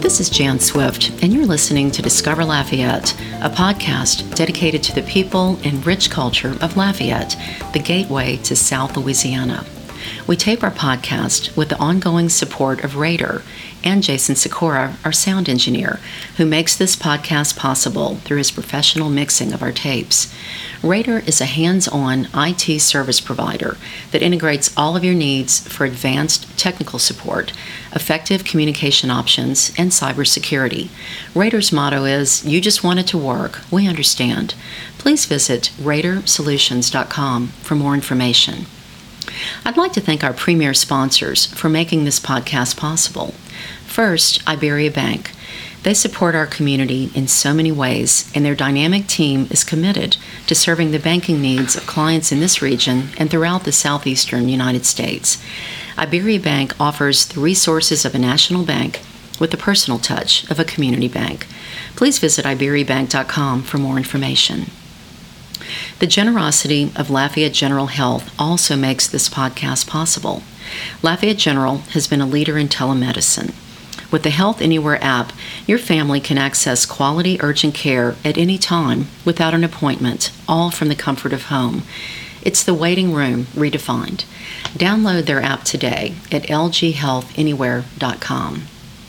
This is Jan Swift, and you're listening to Discover Lafayette, a podcast dedicated to the people and rich culture of Lafayette, the gateway to South Louisiana. We tape our podcast with the ongoing support of Raider and Jason Sikora, our sound engineer, who makes this podcast possible through his professional mixing of our tapes. Raider is a hands-on IT service provider that integrates all of your needs for advanced technical support, effective communication options, and cybersecurity. Raider's motto is, "You just want it to work. We understand." Please visit RaiderSolutions.com for more information. I'd like to thank our premier sponsors for making this podcast possible. First, Iberia Bank. They support our community in so many ways, and their dynamic team is committed to serving the banking needs of clients in this region and throughout the southeastern United States. Iberia Bank offers the resources of a national bank with the personal touch of a community bank. Please visit iberiabank.com for more information. The generosity of Lafayette General Health also makes this podcast possible. Lafayette General has been a leader in telemedicine. With the Health Anywhere app, your family can access quality urgent care at any time without an appointment, all from the comfort of home. It's the waiting room redefined. Download their app today at lghealthanywhere.com.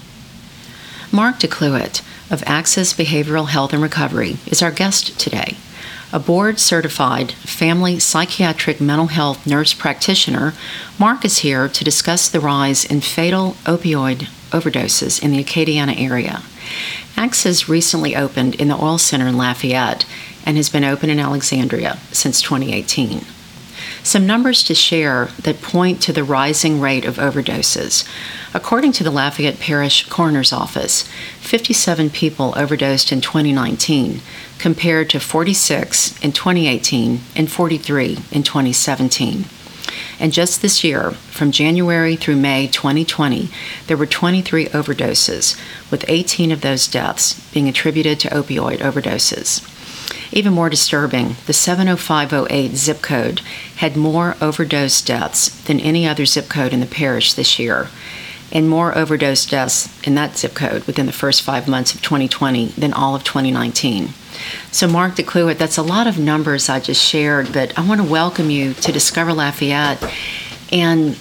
Mark DeCluett of Access Behavioral Health and Recovery is our guest today. A board-certified family psychiatric mental health nurse practitioner, Mark is here to discuss the rise in fatal opioid overdoses in the Acadiana area. Access recently opened in the Oil Center in Lafayette and has been open in Alexandria since 2018. Some numbers to share that point to the rising rate of overdoses. According to the Lafayette Parish Coroner's Office, 57 people overdosed in 2019, compared to 46 in 2018 and 43 in 2017. And just this year, from January through May 2020, there were 23 overdoses, with 18 of those deaths being attributed to opioid overdoses. Even more disturbing, the 70508 zip code had more overdose deaths than any other zip code in the parish this year, and more overdose deaths in that zip code within the first 5 months of 2020 than all of 2019. So Mark DeCluett, that's a lot of numbers I just shared, but I want to welcome you to Discover Lafayette and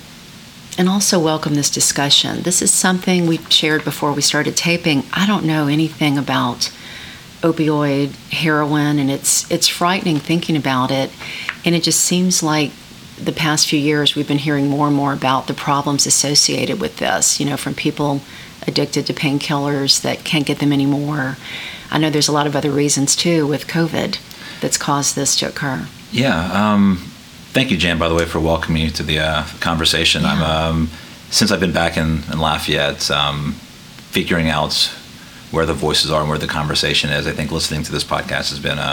also welcome this discussion. This is something we shared before we started taping. I don't know anything about opioid, heroin, and it's frightening thinking about it, and it just seems like the past few years we've been hearing more and more about the problems associated with this, from people addicted to painkillers that can't get them anymore. I know there's a lot of other reasons too with COVID that's caused this to occur. Yeah, thank you, Jan, by the way, for welcoming me to the conversation. Yeah. Since I've been back in Lafayette, figuring out where the voices are and where the conversation is, I think listening to this podcast has been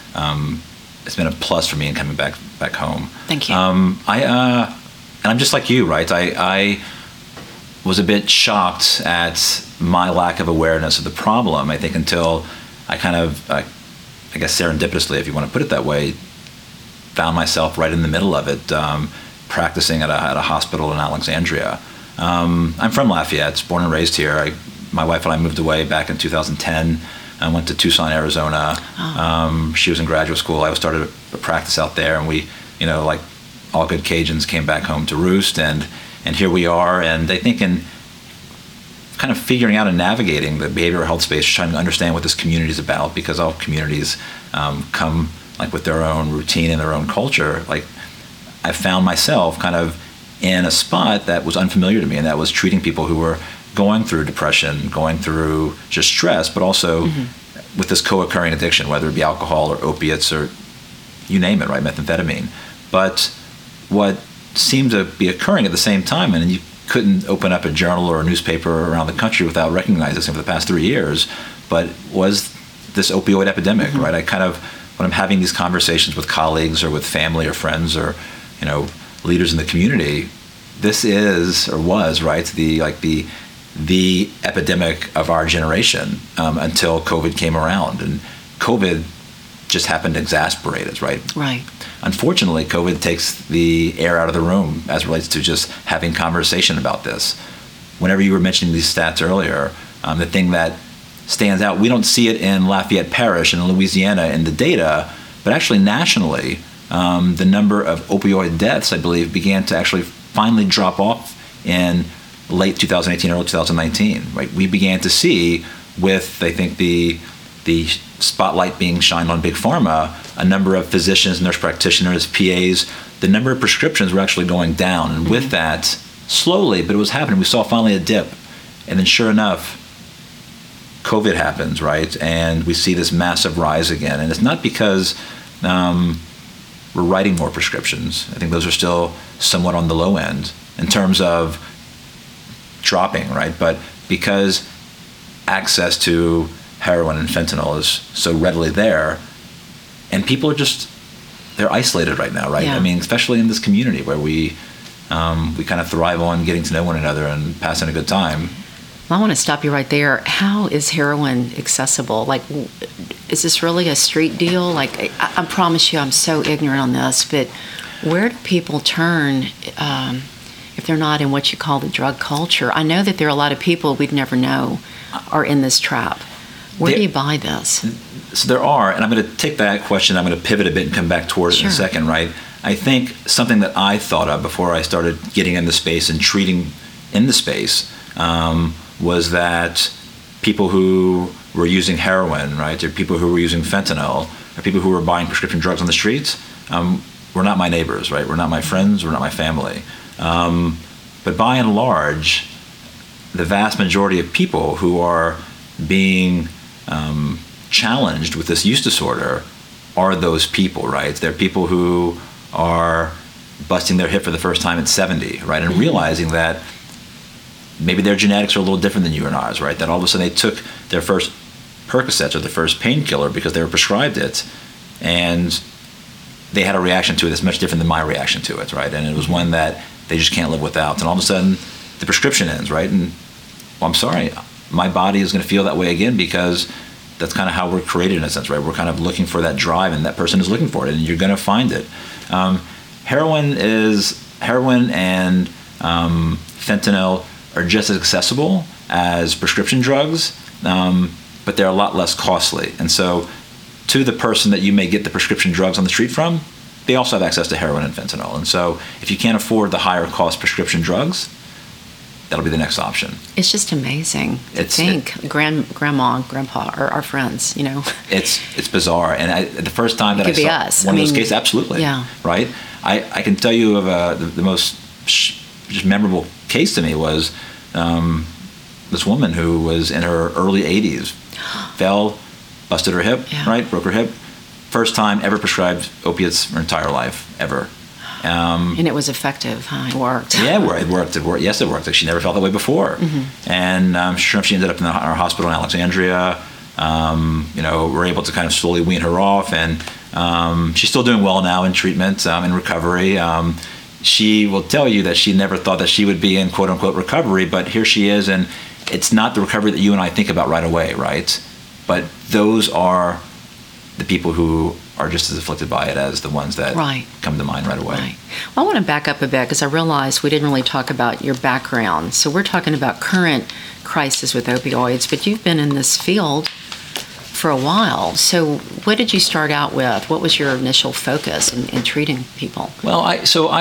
it's been a plus for me in coming back home. Thank you. And I'm just like you, right? I was a bit shocked at my lack of awareness of the problem. I think until I kind of, I guess serendipitously, if you want to put it that way, found myself right in the middle of it, practicing at a hospital in Alexandria. I'm from Lafayette, born and raised here. My wife and I moved away back in 2010. I went to Tucson, Arizona. Oh. She was in graduate school. I started a practice out there, and we, like all good Cajuns, came back home to roost, and here we are. And I think in kind of figuring out and navigating the behavioral health space, trying to understand what this community is about, because all communities come like with their own routine and their own culture. Like, I found myself kind of in a spot that was unfamiliar to me, and that was treating people who were going through depression, going through just stress, but also with this co-occurring addiction, whether it be alcohol or opiates or you name it, right, methamphetamine. But what seemed to be occurring at the same time, and you couldn't open up a journal or a newspaper around the country without recognizing this over the past 3 years, but was this opioid epidemic, right? I kind of, when I'm having these conversations with colleagues or with family or friends or, leaders in the community, this is, or was, right, the epidemic of our generation until COVID came around. And COVID just happened to exasperate us, right? Right. Unfortunately, COVID takes the air out of the room as it relates to just having conversation about this. Whenever you were mentioning these stats earlier, The thing that stands out, we don't see it in Lafayette Parish in Louisiana in the data, but actually nationally, the number of opioid deaths, I believe, began to actually finally drop off in late 2018, early 2019. Right, we began to see, with I think the spotlight being shined on big pharma, a number of physicians, nurse practitioners, PAs, the number of prescriptions were actually going down, and with that, slowly, but it was happening. We saw finally a dip, and then sure enough, COVID happens, right? And we see this massive rise again. And it's not because we're writing more prescriptions. I think those are still somewhat on the low end in terms of dropping, right? But because access to heroin and fentanyl is so readily there, and people are just, they're isolated right now, right? Yeah. I mean, especially in this community where we kind of thrive on getting to know one another and passing a good time. Well, I want to stop you right there. How is heroin accessible? Like, is this really a street deal? Like, I promise you I'm so ignorant on this, but where do people turn if they're not in what you call the drug culture? I know that there are a lot of people we'd never know are in this trap. Where do you buy this? So there are, and I'm going to take that question, I'm going to pivot a bit and come back towards it in a second, right? I think something that I thought of before I started getting in the space and treating in the space was that people who were using heroin, right, or people who were using fentanyl, or people who were buying prescription drugs on the streets, were not my neighbors, right? Were not my friends, were not my family. But by and large, the vast majority of people who are being challenged with this use disorder are those people, right? They're people who are busting their hip for the first time at 70, right? And realizing that maybe their genetics are a little different than you and ours, right? That all of a sudden they took their first Percocet or the first painkiller because they were prescribed it, and they had a reaction to it that's much different than my reaction to it, right? And it was one that they just can't live without. And all of a sudden, the prescription ends, right? And, well, I'm sorry, my body is going to feel that way again because that's kind of how we're created in a sense, right? We're kind of looking for that drive, and that person is looking for it, and you're going to find it. Heroin and fentanyl are just as accessible as prescription drugs, but they're a lot less costly. And so to the person that you may get the prescription drugs on the street from, they also have access to heroin and fentanyl. And so if you can't afford the higher cost prescription drugs, that'll be the next option. It's just amazing to think. Grandma, grandpa, or our friends, you know. It's bizarre. And the first time that I saw us. one of those cases, absolutely. Yeah. Right? I can tell you of the most just memorable case to me was this woman who was in her early 80s, fell, busted her hip, right? Broke her hip. First time ever prescribed opiates her entire life, ever. And it was effective, huh? It worked. Yeah, it worked. Yes, it worked. Like, she never felt that way before. Mm-hmm. And sure enough, she ended up in our hospital in Alexandria. We're able to kind of slowly wean her off, and she's still doing well now in treatment, in recovery. She will tell you that she never thought that she would be in quote-unquote recovery, but here she is, and it's not the recovery that you and I think about right away, right? But those are the people who are just as afflicted by it as the ones that come to mind right away. Right. Well, I want to back up a bit because I realized we didn't really talk about your background. So we're talking about current crisis with opioids, but you've been in this field for a while. So what did you start out with? What was your initial focus in treating people? Well, I'm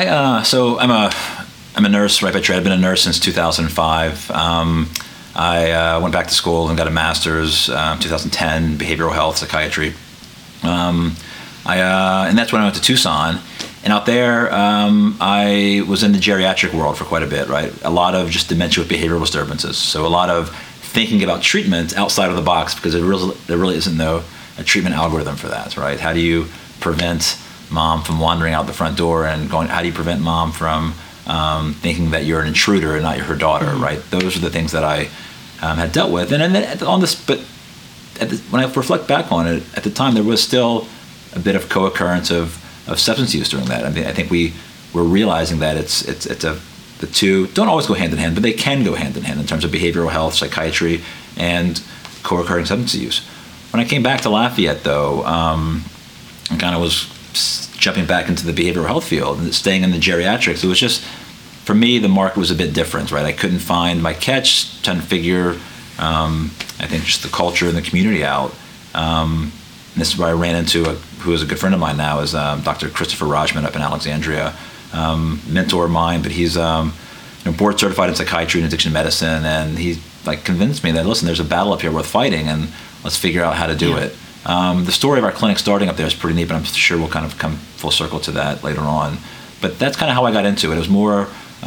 a nurse, right by trade. I've been a nurse since 2005. I went back to school and got a master's 2010, behavioral health, psychiatry. And that's when I went to Tucson. And out there, I was in the geriatric world for quite a bit, right? A lot of just dementia with behavioral disturbances. So a lot of thinking about treatment outside of the box, because there really isn't a treatment algorithm for that, right? How do you prevent mom from wandering out the front door and going, how do you prevent mom from thinking that you're an intruder and not her daughter, mm-hmm. right? Those are the things that I had dealt with. And then on this, but when I reflect back on it, at the time there was still a bit of co-occurrence of substance use during that. I mean, I think we were realizing that the two don't always go hand in hand, but they can go hand in hand in terms of behavioral health, psychiatry, and co-occurring substance use. When I came back to Lafayette, though, I kind of was jumping back into the behavioral health field and staying in the geriatrics. It was just, for me, the market was a bit different, right? I couldn't find my catch, trying to figure I think just the culture and the community out. And this is where I ran into who is a good friend of mine now, is Dr. Christopher Rajman up in Alexandria, mentor of mine, but he's board certified in psychiatry and addiction medicine, and he convinced me that, listen, there's a battle up here worth fighting, and let's figure out how to do it. The story of our clinic starting up there is pretty neat, but I'm sure we'll kind of come full circle to that later on. But that's kind of how I got into it. It was more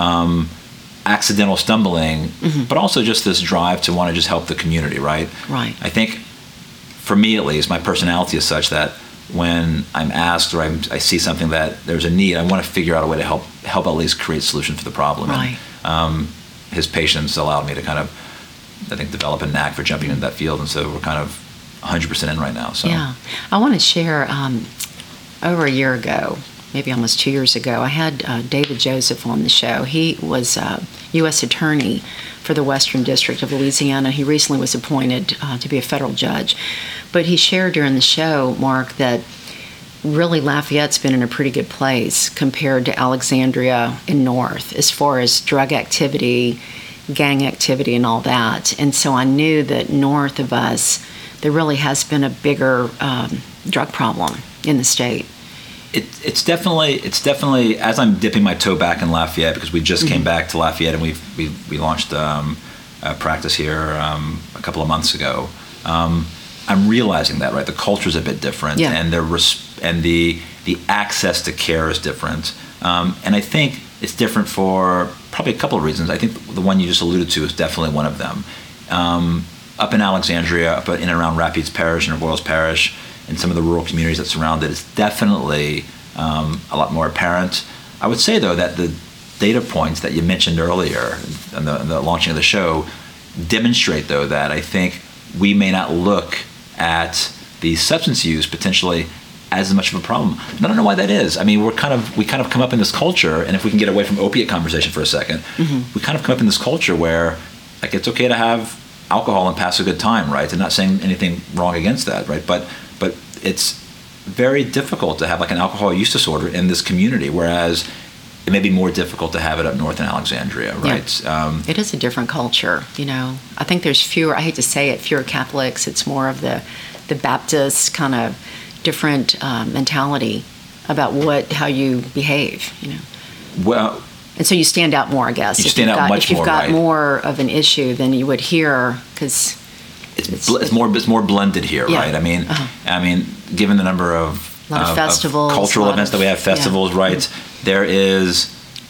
accidental stumbling, but also just this drive to want to just help the community, right? Right. I think, for me at least, my personality is such that when I'm asked or I see something that there's a need, I want to figure out a way to help at least create a solution for the problem. Right. And his patience allowed me to kind of, I think, develop a knack for jumping into that field, and so we're kind of 100% in right now. So yeah, I want to share. Over a year ago, maybe almost 2 years ago, I had David Joseph on the show. He was U.S. Attorney for the Western District of Louisiana. He recently was appointed to be a federal judge. But he shared during the show, Mark, that really Lafayette's been in a pretty good place compared to Alexandria and North as far as drug activity, gang activity, and all that. And so I knew that north of us, there really has been a bigger drug problem in the state. It's definitely as I'm dipping my toe back in Lafayette, because we just came back to Lafayette and we launched a practice here a couple of months ago. I'm realizing that, right? The culture's a bit different, and the access to care is different, and I think it's different for probably a couple of reasons. I think the one you just alluded to is definitely one of them. Up in Alexandria, up in and around Rapides Parish and Boyles Parish, and some of the rural communities that surround it, it's definitely a lot more apparent. I would say, though, that the data points that you mentioned earlier in the launching of the show demonstrate, though, that I think we may not look at the substance use potentially as much of a problem. And I don't know why that is. I mean, we kind of come up in this culture, and if we can get away from opiate conversation for a second, we kind of come up in this culture where, it's okay to have alcohol and pass a good time, right? And not saying anything wrong against that, right? But it's very difficult to have an alcohol use disorder in this community, whereas it may be more difficult to have it up north in Alexandria, right? Yeah. It is a different culture, I think there's fewer, I hate to say it, fewer Catholics. It's more of the Baptist kind of different mentality about how you behave, Well, and so you stand out more, I guess. You stand out much more, if you've got right? more of an issue than you would here, because it's more blended here, right? I mean, given the number of a lot of festivals, cultural events that we have, festivals, right? Mm-hmm. There is,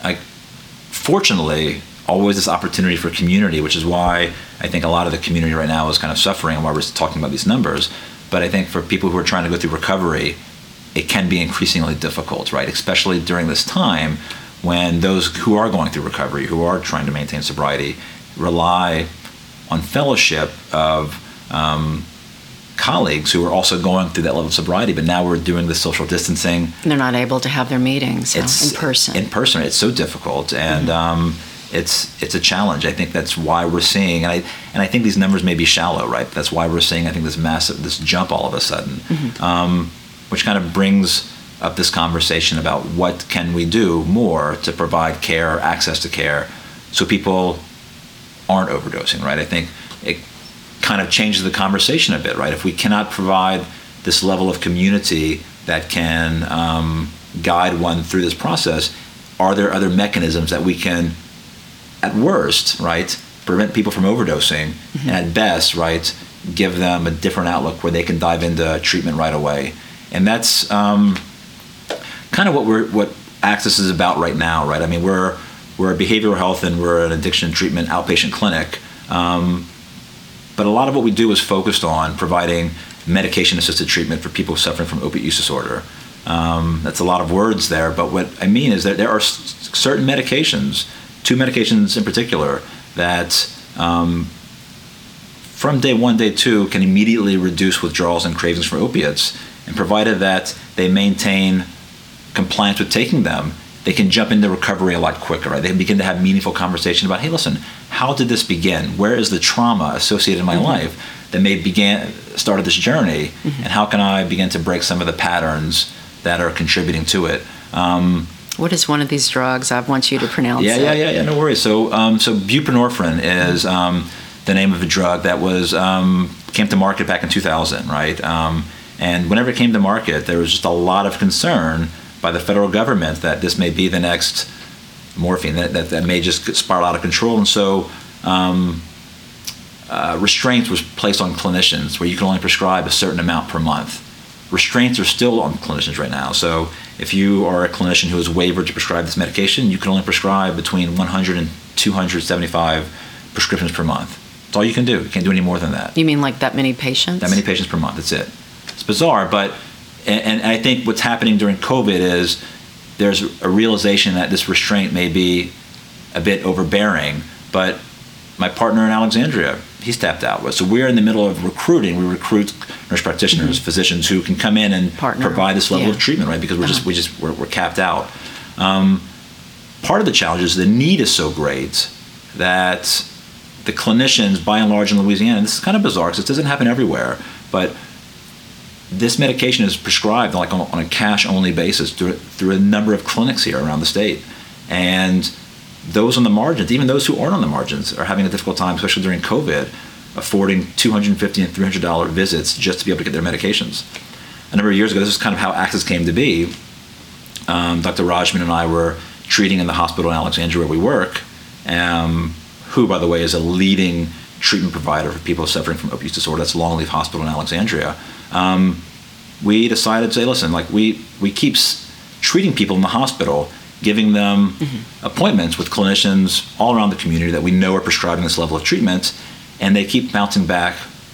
fortunately, always this opportunity for community, which is why I think a lot of the community right now is kind of suffering, and why we're talking about these numbers. But I think for people who are trying to go through recovery, it can be increasingly difficult, right? Especially during this time when those who are going through recovery, who are trying to maintain sobriety, rely on fellowship of colleagues who are also going through that level of sobriety, but now we're doing the social distancing. And they're not able to have their meetings in person. In person, it's so difficult, and it's a challenge. I think that's why we're seeing, and I think these numbers may be shallow, right? That's why we're seeing, I think, this jump all of a sudden, which kind of brings up this conversation about what can we do more to provide care, access to care, so people aren't overdosing, right? I think it kind of changes the conversation a bit, right? If we cannot provide this level of community that can guide one through this process, are there other mechanisms that we can, at worst, right, prevent people from overdosing, and at best, right, give them a different outlook where they can dive into treatment right away? And that's kind of what Access is about right now, right? I mean, we're a behavioral health and we're an addiction treatment outpatient clinic, but a lot of what we do is focused on providing medication-assisted treatment for people suffering from opiate use disorder. That's a lot of words there, but what I mean is that there are certain medications, 2 medications in particular, that from day 1, day 2, can immediately reduce withdrawals and cravings for opiates, and provided that they maintain compliance with taking them, they can jump into recovery a lot quicker, right? They begin to have meaningful conversation about, hey, listen, how did this begin? Where is the trauma associated in my life that started this journey, and how can I begin to break some of the patterns that are contributing to it? What is one of these drugs? I want you to pronounce it. Yeah, no worries. So buprenorphine is the name of a drug that was came to market back in 2000, right? And whenever it came to market, there was just a lot of concern by the federal government that this may be the next morphine, that may just spiral out of control. And so restraints was placed on clinicians where you can only prescribe a certain amount per month. Restraints are still on clinicians right now. So if you are a clinician who is waivered to prescribe this medication, you can only prescribe between 100 and 275 prescriptions per month. That's all you can do. You can't do any more than that. You mean like that many patients? That many patients per month. That's it. It's bizarre, but and I think what's happening during COVID is there's a realization that this restraint may be a bit overbearing, but my partner in Alexandria, he's tapped out. So we're in the middle of recruiting. We recruit nurse practitioners, physicians who can come in and provide this level of treatment, right? Because we're capped out. Part of the challenge is the need is so great that the clinicians, by and large in Louisiana, and this is kind of bizarre because it doesn't happen everywhere, but this medication is prescribed like on a cash-only basis through a number of clinics here around the state. And those on the margins, even those who aren't on the margins, are having a difficult time, especially during COVID, affording $250 and $300 visits just to be able to get their medications. A number of years ago, this is kind of how Access came to be. Dr. Rajman and I were treating in the hospital in Alexandria where we work, who, by the way, is a leading treatment provider for people suffering from opioid disorder. That's Longleaf Hospital in Alexandria. We decided to say, listen, like we keep treating people in the hospital, giving them appointments with clinicians all around the community that we know are prescribing this level of treatment, and they keep bouncing back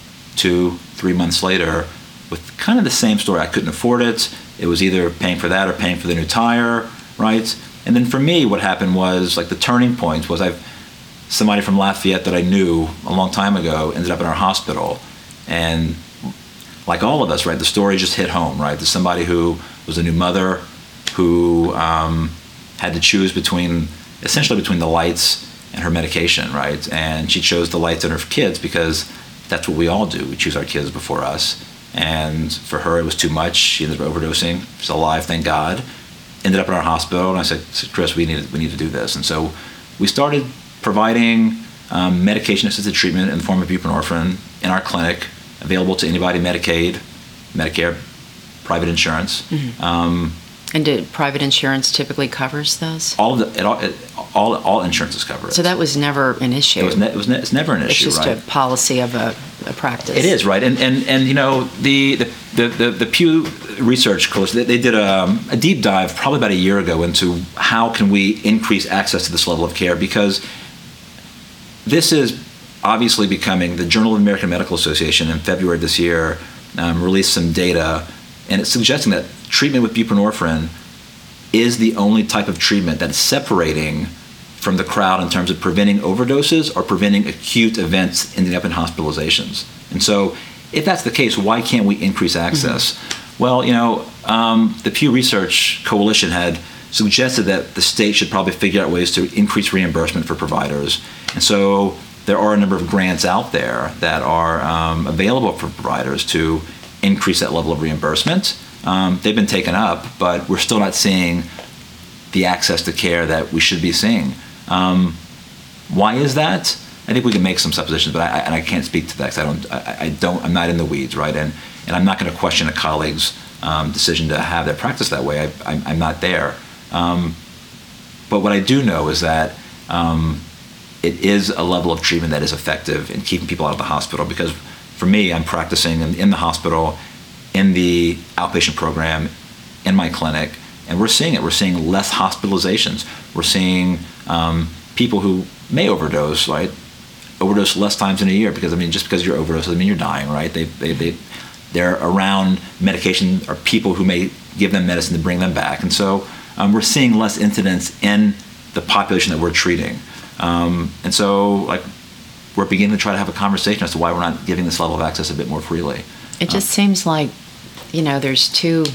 2-3 months later with kind of the same story. I couldn't afford it. It was either paying for that or paying for the new tire, right? And then for me, what happened was, like, the turning point was somebody from Lafayette that I knew a long time ago ended up in our hospital, and like all of us, right, the story just hit home, right? There's somebody who was a new mother who had to choose essentially between the lights and her medication, right? And she chose the lights and her kids because that's what we all do. We choose our kids before us. And for her, it was too much. She ended up overdosing. She's alive, thank God. Ended up in our hospital, and I said, Chris, we need to do this. And so we started providing medication-assisted treatment in the form of buprenorphine in our clinic, available to anybody, Medicaid, Medicare, private insurance. And did private insurance typically covers those? All insurances cover it. So that was never an issue. It's never an issue, right? It's just a policy of a practice. It is, right? And you know, the Pew Research Coalition, they did a deep dive probably about a year ago into how can we increase access to this level of care, because this is obviously becoming, the Journal of the American Medical Association in February of this year released some data, and it's suggesting that treatment with buprenorphine is the only type of treatment that is separating from the crowd in terms of preventing overdoses or preventing acute events ending up in hospitalizations. And so if that's the case, why can't we increase access? Well, you know, the Pew Research Coalition had suggested that the state should probably figure out ways to increase reimbursement for providers. And so there are a number of grants out there that are available for providers to increase that level of reimbursement. They've been taken up, but we're still not seeing the access to care that we should be seeing. Why is that? I think we can make some suppositions, but I can't speak to that because I'm not in the weeds, right? And I'm not going to question a colleague's decision to have their practice that way. I'm not there. But what I do know is that it is a level of treatment that is effective in keeping people out of the hospital, because for me, I'm practicing in the hospital, in the outpatient program, in my clinic, and we're seeing it. We're seeing less hospitalizations. We're seeing people who may overdose, right? Overdose less times in a year, because, I mean, just because you're overdosed doesn't mean you're dying, right? They're around medication or people who may give them medicine to bring them back. And so we're seeing less incidence in the population that we're treating. And so, like, we're beginning to try to have a conversation as to why we're not giving this level of access a bit more freely. It just seems like, you know, there's two,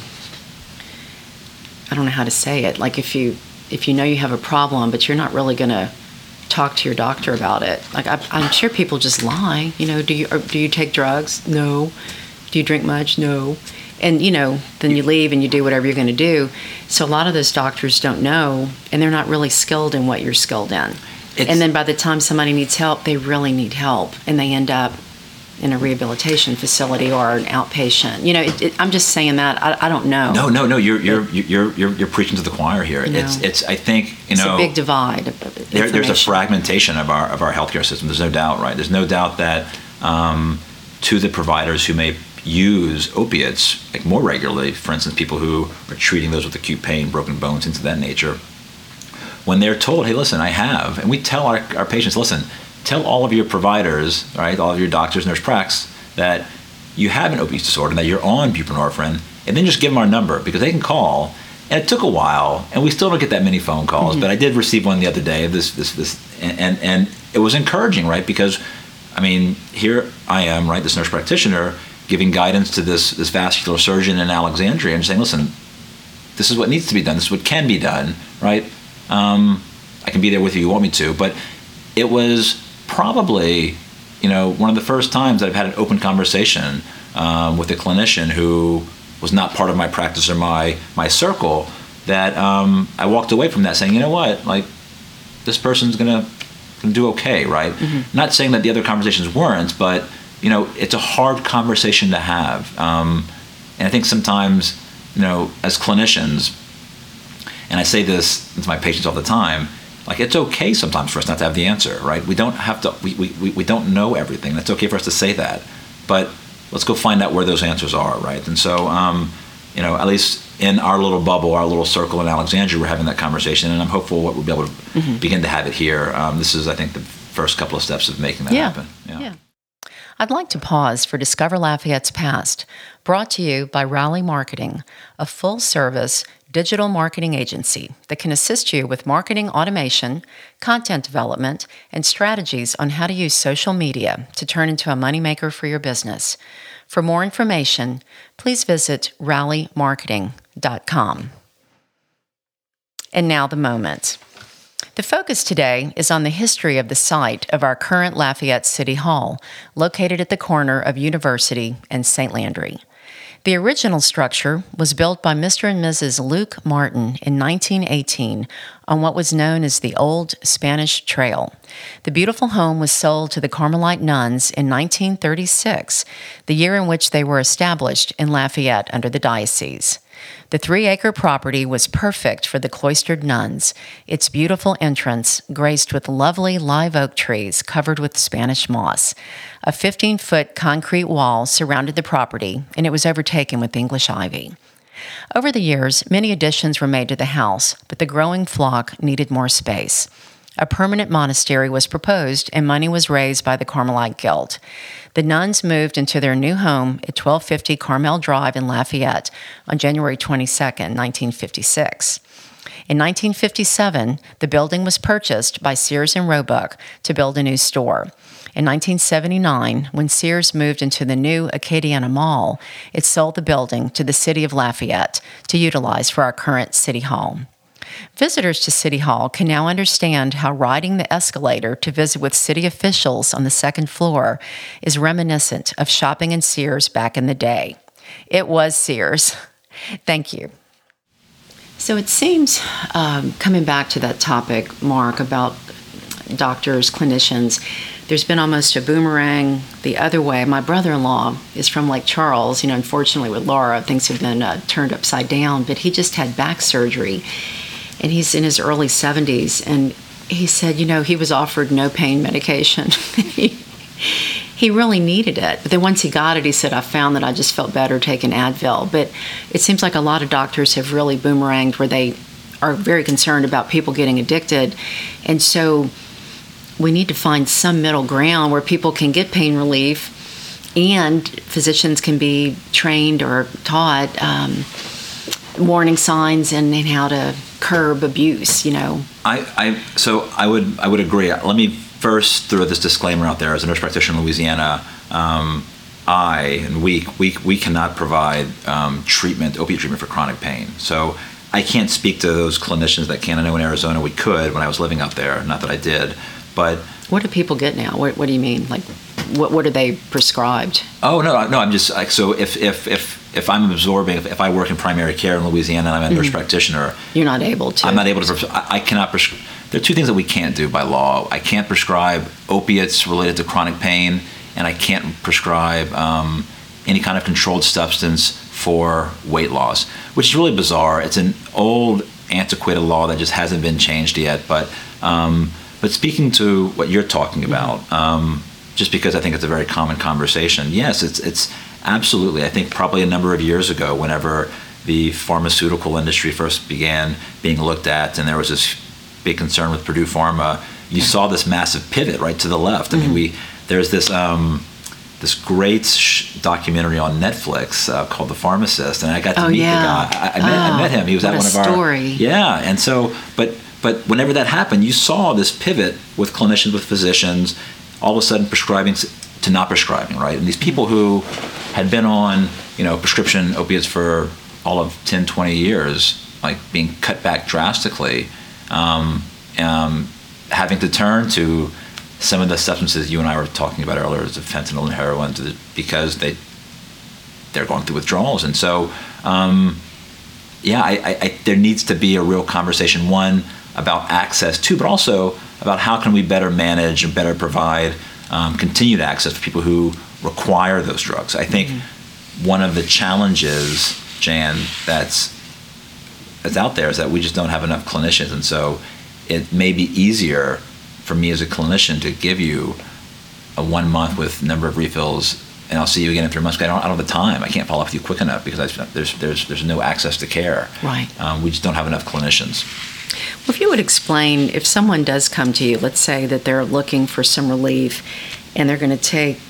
I don't know how to say it, like if you know you have a problem, but you're not really going to talk to your doctor about it. Like, I'm sure people just lie. You know, do you take drugs? No. Do you drink much? No. And, you know, then you leave and you do whatever you're going to do. So a lot of those doctors don't know, and they're not really skilled in what you're skilled in. And then by the time somebody needs help, they really need help, and they end up in a rehabilitation facility or an outpatient. I'm just saying that. I don't know. No. You're preaching to the choir here. It's I think it's a big divide. There's a fragmentation of our healthcare system. There's no doubt, right? There's no doubt that to the providers who may use opiates like more regularly, for instance, people who are treating those with acute pain, broken bones, things of that nature, when they're told, hey, listen, I have, and we tell our patients, listen, tell all of your providers, right, all of your doctors, nurse pracs, that you have an opioid disorder and that you're on buprenorphine, and then just give them our number because they can call. And it took a while, and we still don't get that many phone calls, but I did receive one the other day. And it was encouraging, right? Because, I mean, here I am, right, this nurse practitioner, giving guidance to this vascular surgeon in Alexandria and saying, listen, this is what needs to be done. This is what can be done, right? I can be there with you if you want me to. But it was probably, one of the first times that I've had an open conversation with a clinician who was not part of my practice or my circle, that I walked away from that saying, you know what, like, this person's gonna do okay, right? Mm-hmm. Not saying that the other conversations weren't, but it's a hard conversation to have. And I think sometimes, as clinicians, and I say this to my patients all the time, like, it's okay sometimes for us not to have the answer, right? We don't have to, we don't know everything. It's okay for us to say that, but let's go find out where those answers are, right? And so, at least in our little bubble, our little circle in Alexandria, we're having that conversation, and I'm hopeful we'll be able to begin to have it here. This is, I think, the first couple of steps of making that happen. Yeah. I'd like to pause for Discover Lafayette's Past, brought to you by Rally Marketing, a full-service digital marketing agency that can assist you with marketing automation, content development, and strategies on how to use social media to turn into a moneymaker for your business. For more information, please visit rallymarketing.com. And now the moment. The focus today is on the history of the site of our current Lafayette City Hall, located at the corner of University and St. Landry. The original structure was built by Mr. and Mrs. Luke Martin in 1918 on what was known as the Old Spanish Trail. The beautiful home was sold to the Carmelite nuns in 1936, the year in which they were established in Lafayette under the diocese. The 3-acre property was perfect for the cloistered nuns, its beautiful entrance graced with lovely live oak trees covered with Spanish moss. A 15-foot concrete wall surrounded the property, and it was overtaken with English ivy. Over the years, many additions were made to the house, but the growing flock needed more space. A permanent monastery was proposed, and money was raised by the Carmelite Guild. The nuns moved into their new home at 1250 Carmel Drive in Lafayette on January 22, 1956. In 1957, the building was purchased by Sears and Roebuck to build a new store. In 1979, when Sears moved into the new Acadiana Mall, it sold the building to the City of Lafayette to utilize for our current City Hall. Visitors to City Hall can now understand how riding the escalator to visit with city officials on the second floor is reminiscent of shopping in Sears back in the day. It was Sears. Thank you. So it seems, coming back to that topic, Mark, about doctors, clinicians, there's been almost a boomerang the other way. My brother-in-law is from Lake Charles. Unfortunately with Laura, things have been turned upside down, but he just had back surgery. And he's in his early 70s, and he said, he was offered no pain medication. He really needed it. But then once he got it, he said, I found that I just felt better taking Advil. But it seems like a lot of doctors have really boomeranged where they are very concerned about people getting addicted. And so we need to find some middle ground where people can get pain relief and physicians can be trained or taught warning signs and how to curb abuse, So I would agree. Let me first throw this disclaimer out there. As a nurse practitioner in Louisiana, we cannot provide opiate treatment for chronic pain. So I can't speak to those clinicians that can. I know in Arizona we could when I was living out there. Not that I did, but what do people get now? What do you mean? Like, what are they prescribed? Oh no. I'm just like, so if I'm absorbing, if I work in primary care in Louisiana and I'm a nurse practitioner, you're not able to. I'm not able to. I cannot there are two things that we can't do by law. I can't prescribe opiates related to chronic pain, and I can't prescribe any kind of controlled substance for weight loss, which is really bizarre. It's an old, antiquated law that just hasn't been changed yet. But speaking to what you're talking about, just because I think it's a very common conversation, yes, it's absolutely. I think probably a number of years ago, whenever the pharmaceutical industry first began being looked at, and there was this big concern with Purdue Pharma, you saw this massive pivot right to the left. I mean, there's this this great documentary on Netflix called The Pharmacist, and I got to meet the guy. I met him. He was at one of our story. Yeah, and so, but whenever that happened, you saw this pivot with clinicians, with physicians, all of a sudden prescribing to not prescribing, right? And these people who had been on, prescription opiates for all of 10, 20 years, like being cut back drastically, having to turn to some of the substances you and I were talking about earlier, the fentanyl and heroin, because they're going through withdrawals. And so, there needs to be a real conversation, one, about access, two, but also about how can we better manage and better provide continued access for people who require those drugs. I think one of the challenges, Jan, that's out there is that we just don't have enough clinicians. And so it may be easier for me as a clinician to give you a 1 month with number of refills, and I'll see you again in 3 months. I don't have the time. I can't follow up with you quick enough because there's no access to care. Right. We just don't have enough clinicians. Well, if you would explain, if someone does come to you, let's say that they're looking for some relief, and they're going to take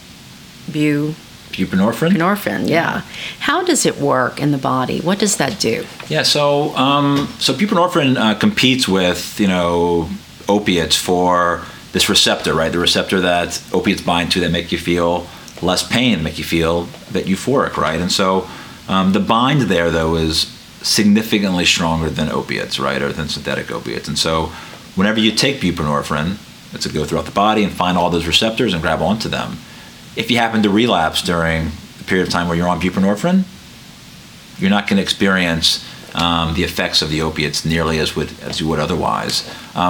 buprenorphine, yeah. How does it work in the body? What does that do? Yeah, so buprenorphine competes with opiates for this receptor, right? The receptor that opiates bind to that make you feel less pain, make you feel a bit euphoric, right? And so the bind there, though, is significantly stronger than opiates, right, or than synthetic opiates. And so whenever you take buprenorphine, it's to go throughout the body and find all those receptors and grab onto them. If you happen to relapse during the period of time where you're on buprenorphine, you're not going to experience the effects of the opiates nearly as you would otherwise.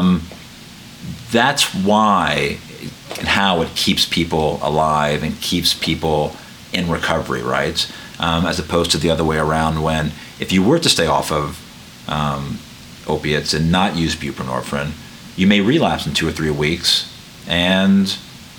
That's why and how it keeps people alive and keeps people in recovery, right? As opposed to the other way around, when if you were to stay off of opiates and not use buprenorphine, you may relapse in 2 or 3 weeks, and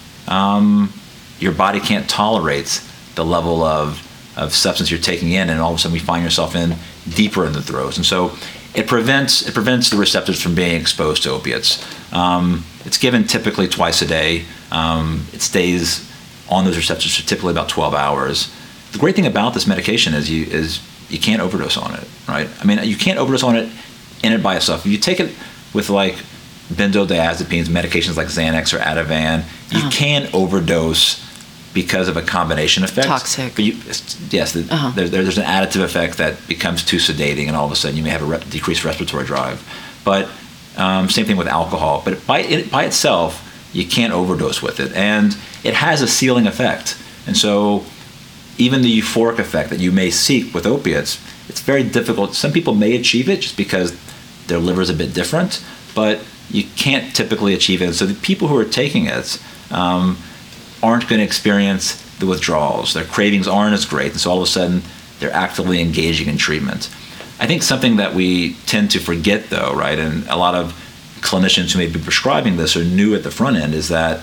your body can't tolerate the level of substance you're taking in, and all of a sudden we find yourself in deeper in the throes. And so it prevents the receptors from being exposed to opiates. It's given typically twice a day. It stays on those receptors for typically about 12 hours. The great thing about this medication is you can't overdose on it, right? I mean, you can't overdose on it in it by itself. If you take it with like benzodiazepines, medications like Xanax or Ativan, you can overdose because of a combination effect. Toxic. But there's an additive effect that becomes too sedating, and all of a sudden you may have a decreased respiratory drive. But same thing with alcohol. But by itself, you can't overdose with it. And it has a ceiling effect. And so even the euphoric effect that you may seek with opiates, it's very difficult. Some people may achieve it just because their liver is a bit different, but you can't typically achieve it. So the people who are taking it aren't going to experience the withdrawals. Their cravings aren't as great, and so all of a sudden they're actively engaging in treatment. I think something that we tend to forget, though, right, and a lot of clinicians who may be prescribing this are new at the front end, is that,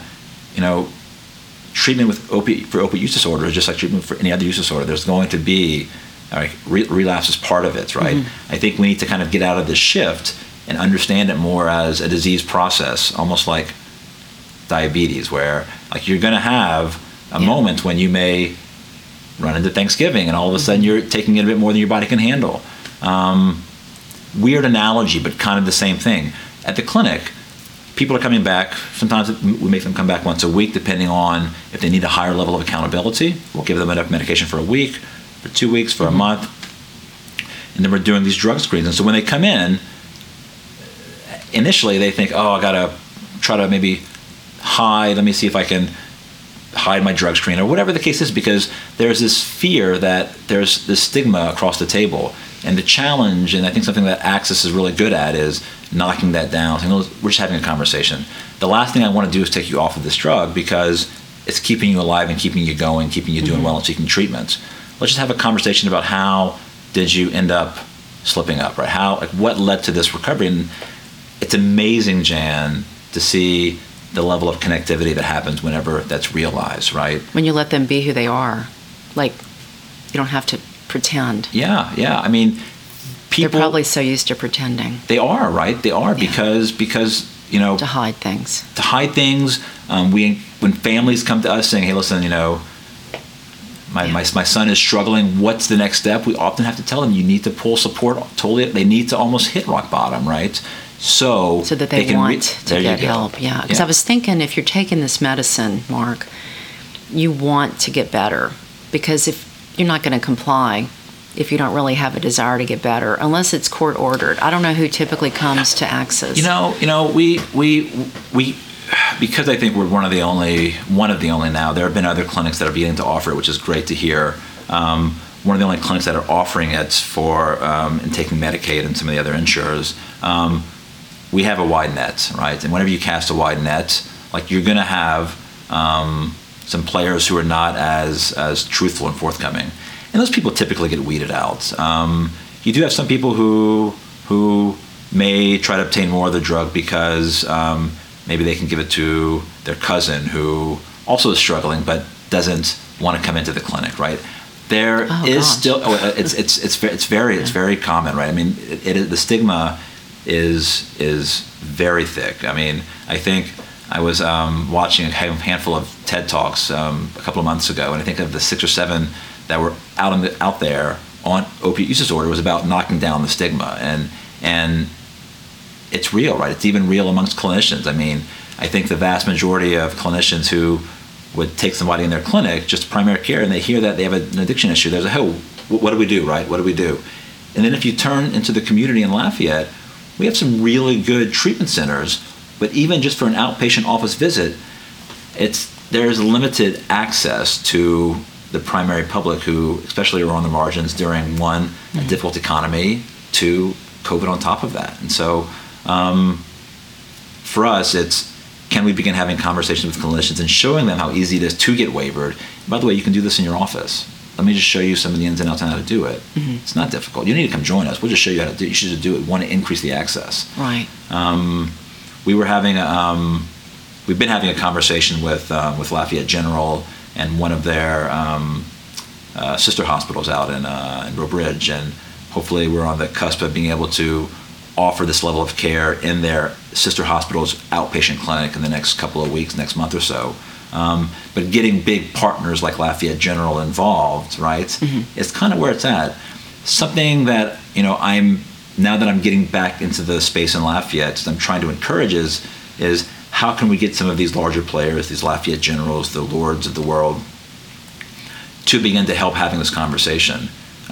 treatment for opiate use disorder is just like treatment for any other use disorder. There's going to be relapse is part of it, right? Mm-hmm. I think we need to kind of get out of this shift and understand it more as a disease process, almost like diabetes, where like you're going to have a moment when you may run into Thanksgiving and all of a sudden you're taking it a bit more than your body can handle. Weird analogy, but kind of the same thing. At the clinic, people are coming back. Sometimes we make them come back once a week, depending on if they need a higher level of accountability. We'll give them enough medication for a week, for 2 weeks, for a month. And then we're doing these drug screens. And so when they come in, initially they think, I got to try to maybe let me see if I can hide my drug screen, or whatever the case is, because there's this fear that there's this stigma across the table. And the challenge, and I think something that Access is really good at, is knocking that down. Saying, we're just having a conversation. The last thing I want to do is take you off of this drug because it's keeping you alive and keeping you going, keeping you doing well and seeking treatment. Let's just have a conversation about how did you end up slipping up, right? What led to this recovery? And it's amazing, Jan, to see the level of connectivity that happens whenever that's realized, right? When you let them be who they are, like you don't have to pretend. Yeah. I mean, people, they're probably so used to pretending. They are, right? They are because to hide things. When families come to us saying, "Hey, listen, my son is struggling. What's the next step?" We often have to tell them, you need to pull support. Totally, they need to almost hit rock bottom, right? So that they can want to get help. Yeah, because I was thinking, if you're taking this medicine, Mark, you want to get better, because if you're not going to comply, if you don't really have a desire to get better, unless it's court ordered. I don't know who typically comes to Access. We because I think we're one of the only now. There have been other clinics that are beginning to offer it, which is great to hear. One of the only clinics that are offering it for and taking Medicaid and some of the other insurers. We have a wide net, right? And whenever you cast a wide net, like, you're going to have some players who are not as truthful and forthcoming, and those people typically get weeded out. You do have some people who may try to obtain more of the drug because maybe they can give it to their cousin who also is struggling but doesn't want to come into the clinic, right? It's very common, right? I mean, the stigma is very thick. I mean, I think I was watching a handful of TED Talks a couple of months ago, and I think of the 6 or 7 that were out there on opiate use disorder was about knocking down the stigma, and it's real, right? It's even real amongst clinicians. I mean, I think the vast majority of clinicians who would take somebody in their clinic, just primary care, and they hear that they have an addiction issue, they're like, "Oh, what do we do, right? What do we do?" And then if you turn into the community in Lafayette, we have some really good treatment centers, but even just for an outpatient office visit, there's limited access to the primary public who, especially, are on the margins during, one, a difficult economy, 2, COVID on top of that. And so for us, it's, can we begin having conversations with clinicians and showing them how easy it is to get waivered? And by the way, you can do this in your office. Let me just show you some of the ins and outs on how to do it. Mm-hmm. It's not difficult. You don't need to come join us. We'll just show you how to do it. You should just do it. We want to increase the access. Right. We've been having a conversation with Lafayette General and one of their sister hospitals out in Breaux Bridge, and hopefully we're on the cusp of being able to offer this level of care in their sister hospital's outpatient clinic in the next couple of weeks, next month or so. But getting big partners like Lafayette General involved, right, is kind of where it's at. Something that, now that I'm getting back into the space in Lafayette, I'm trying to encourage is how can we get some of these larger players, these Lafayette Generals, the Lords of the world, to begin to help having this conversation.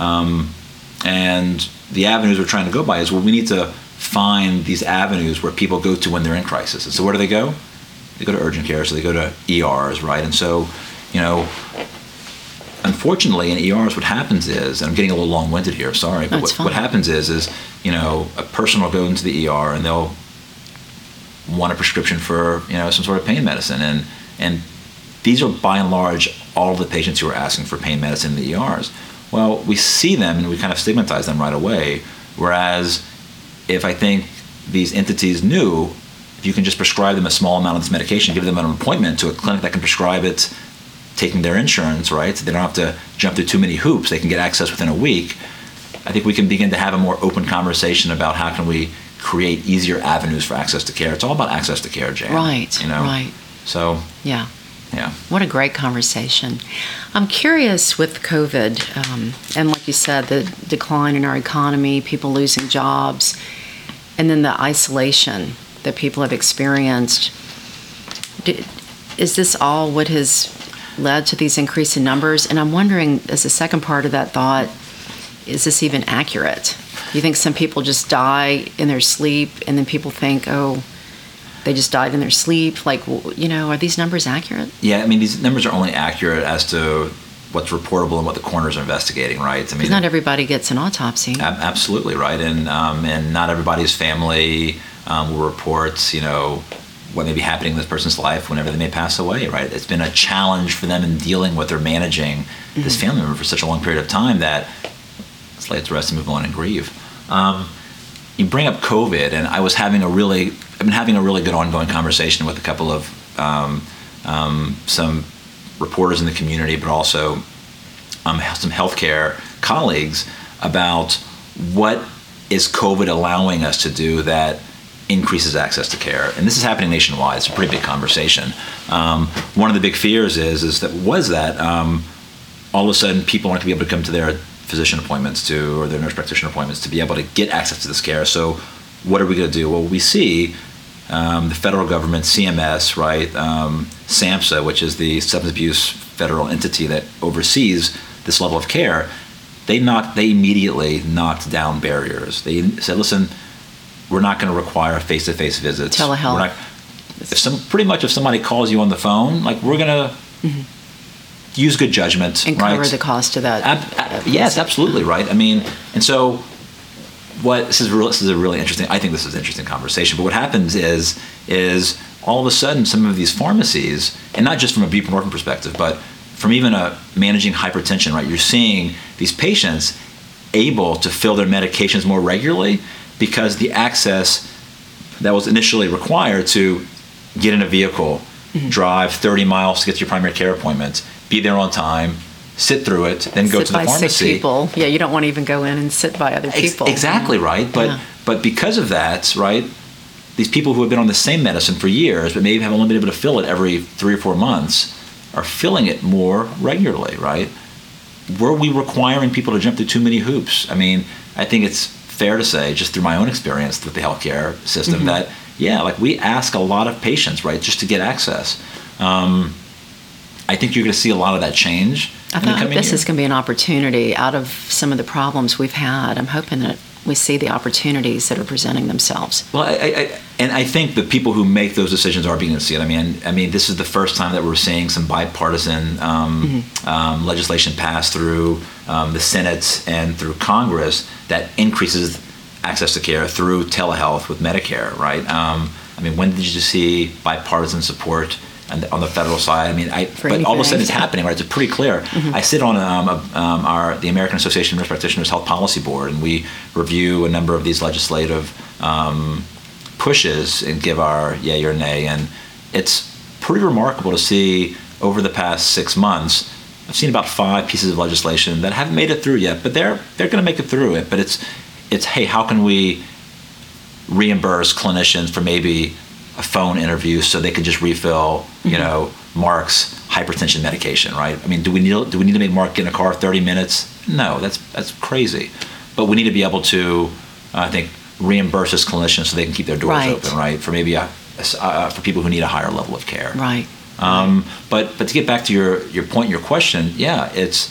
And the avenues we're trying to go by is, well, we need to find these avenues where people go to when they're in crisis. And so where do they go? They go to urgent care, so they go to ERs, right? And so, unfortunately, in ERs, what happens is, and I'm getting a little long-winded here, sorry, but what happens is a person will go into the ER and they'll want a prescription for, some sort of pain medicine. And these are, by and large, all of the patients who are asking for pain medicine in the ERs. Well, we see them and we kind of stigmatize them right away, whereas if I think these entities knew, if you can just prescribe them a small amount of this medication, give them an appointment to a clinic that can prescribe it, taking their insurance, right? So they don't have to jump through too many hoops. They can get access within a week. I think we can begin to have a more open conversation about how can we create easier avenues for access to care. It's all about access to care, Jan. Right, right. So, yeah. Yeah. What a great conversation. I'm curious with COVID, and like you said, the decline in our economy, people losing jobs, and then the isolation that people have experienced. Is this all what has led to these increase in numbers? And I'm wondering, as a second part of that thought, is this even accurate? Do you think some people just die in their sleep, and then people think, oh, they just died in their sleep? Like, are these numbers accurate? Yeah, I mean, these numbers are only accurate as to what's reportable and what the coroners are investigating, right? I Because not everybody gets an autopsy. Absolutely, right? And not everybody's family will report, what may be happening in this person's life whenever they may pass away, right? It's been a challenge for them in dealing with or managing this family member for such a long period of time that let's lay it to rest and move on and grieve. You bring up COVID, and I've been having a really good ongoing conversation with a couple of some reporters in the community, but also some healthcare colleagues about what is COVID allowing us to do that increases access to care. And this is happening nationwide. It's a pretty big conversation. One of the big fears is that all of a sudden people aren't going to be able to come to their physician appointments or their nurse practitioner appointments to be able to get access to this care. So what are we going to do? Well, we see the federal government, CMS, right, SAMHSA, which is the substance abuse federal entity that oversees this level of care, they immediately knocked down barriers. They said, listen, we're not going to require face-to-face visits. Telehealth. If somebody calls you on the phone, we're going to use good judgment, and right? cover the cost of that. Yes, absolutely, right. And so this is a really interesting. I think this is an interesting conversation. But what happens is all of a sudden some of these pharmacies, and not just from a buprenorphine perspective, but from even managing hypertension, right? You're seeing these patients able to fill their medications more regularly because the access that was initially required to get in a vehicle, drive 30 miles to get to your primary care appointment, be there on time, sit through it, then go to the pharmacy. Sit by sick people. Yeah, you don't want to even go in and sit by other people. Exactly, right. But because of that, right, these people who have been on the same medicine for years, but maybe have only been able to fill it every 3 or 4 months, are filling it more regularly, right? Were we requiring people to jump through too many hoops? I think it's fair to say, just through my own experience with the healthcare system, that, we ask a lot of patients, right, just to get access. I think you're going to see a lot of that change. I thought this is going to be an opportunity out of some of the problems we've had. I'm hoping that we see the opportunities that are presenting themselves. Well, I think the people who make those decisions are beginning to see it. This is the first time that we're seeing some bipartisan legislation pass through the Senate and through Congress that increases access to care through telehealth with Medicare, right? When did you see bipartisan support on the federal side? But all of a sudden it's happening, right? It's pretty clear. I sit on the American Association of Nurse Practitioners Health Policy Board, and we review a number of these legislative pushes and give our yay or nay. And it's pretty remarkable to see over the past 6 months, I've seen about 5 pieces of legislation that haven't made it through yet, but they're going to make it through it. But it's hey, how can we reimburse clinicians for maybe a phone interview so they can just refill, Mark's hypertension medication, right? Do we need to make Mark get in a car 30 minutes? No, that's crazy. But we need to be able to, I think, reimburse as clinicians so they can keep their doors open, right? For maybe for people who need a higher level of care, right? But to get back to your point, your question, it's